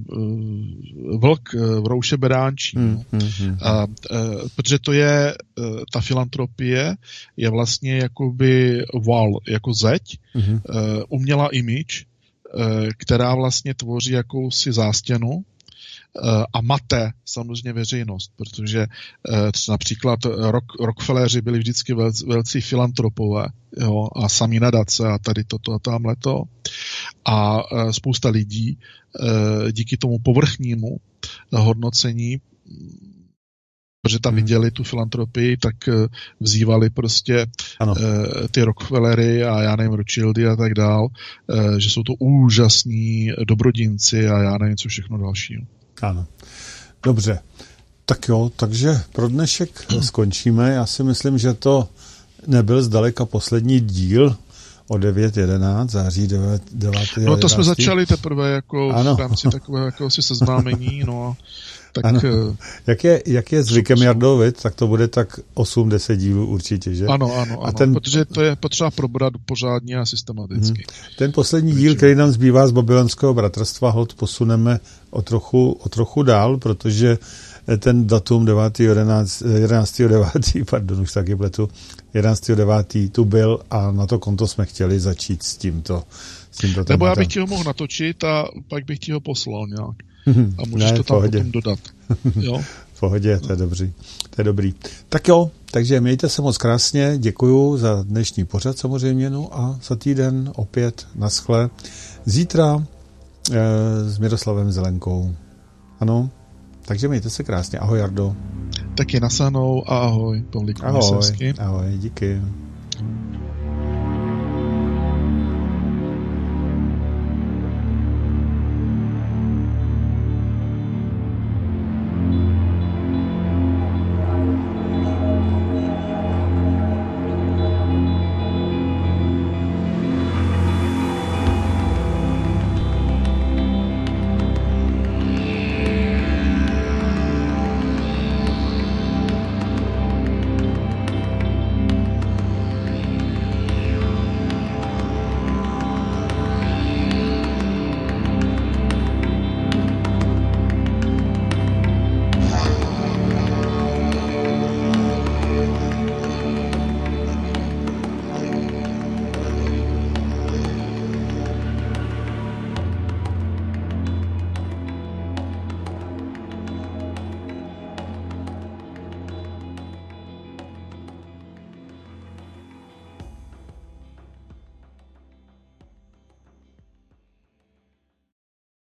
uh, vlk v rouše beránčí. Mm, mm, mm. Uh, uh, protože to je, uh, ta filantropie je vlastně jakoby val, jako zeď, mm. uh, umělá image, uh, která vlastně tvoří jakousi zástěnu, a mate samozřejmě veřejnost, protože třeba například Rock, Rockefelleři byli vždycky vel, velcí filantropové, jo, a sami nadace a tady toto a tamhleto. A spousta lidí díky tomu povrchnímu hodnocení, protože tam viděli tu filantropii, tak vzývali prostě ano. ty Rockefellery a já nevím, Rothschildy a tak dál, že jsou to úžasní dobrodinci a já nevím, co všechno dalšího. Ano. Dobře. Tak jo, takže pro dnešek skončíme. Já si myslím, že to nebyl zdaleka poslední díl o devět jedenáct, září devět jedenáct. No to jsme začali teprve jako v rámci takového jako si seznámení, no tak... Ano. Jak je, jak je zvykem Jardovic, tak to bude tak osm deset dílů určitě, že? Ano, ano, ano, ten... protože to je potřeba probrat pořádně a systematicky. Hmm. Ten poslední Protože... díl, který nám zbývá z Babylonského bratrstva, hod posuneme o trochu, o trochu dál, protože ten datum devátého jedenáctého devátého pardon, už taky pletu, jedenáctého devátého tu byl a na to konto jsme chtěli začít s tímto, s tímto Nebo já bych ti ho mohl natočit a pak bych ti ho poslal nějak. A můžeš ne, to tam potom dodat. Jo? V pohodě, to je dobrý. To je dobrý. Tak jo, takže mějte se moc krásně, děkuju za dnešní pořad samozřejmě, no a za týden opět naschle. Zítra e, s Miroslavem Zelenkou. Ano, takže mějte se krásně. Ahoj, Jardo. Taky nasanou a ahoj. Ahoj, ahoj, díky.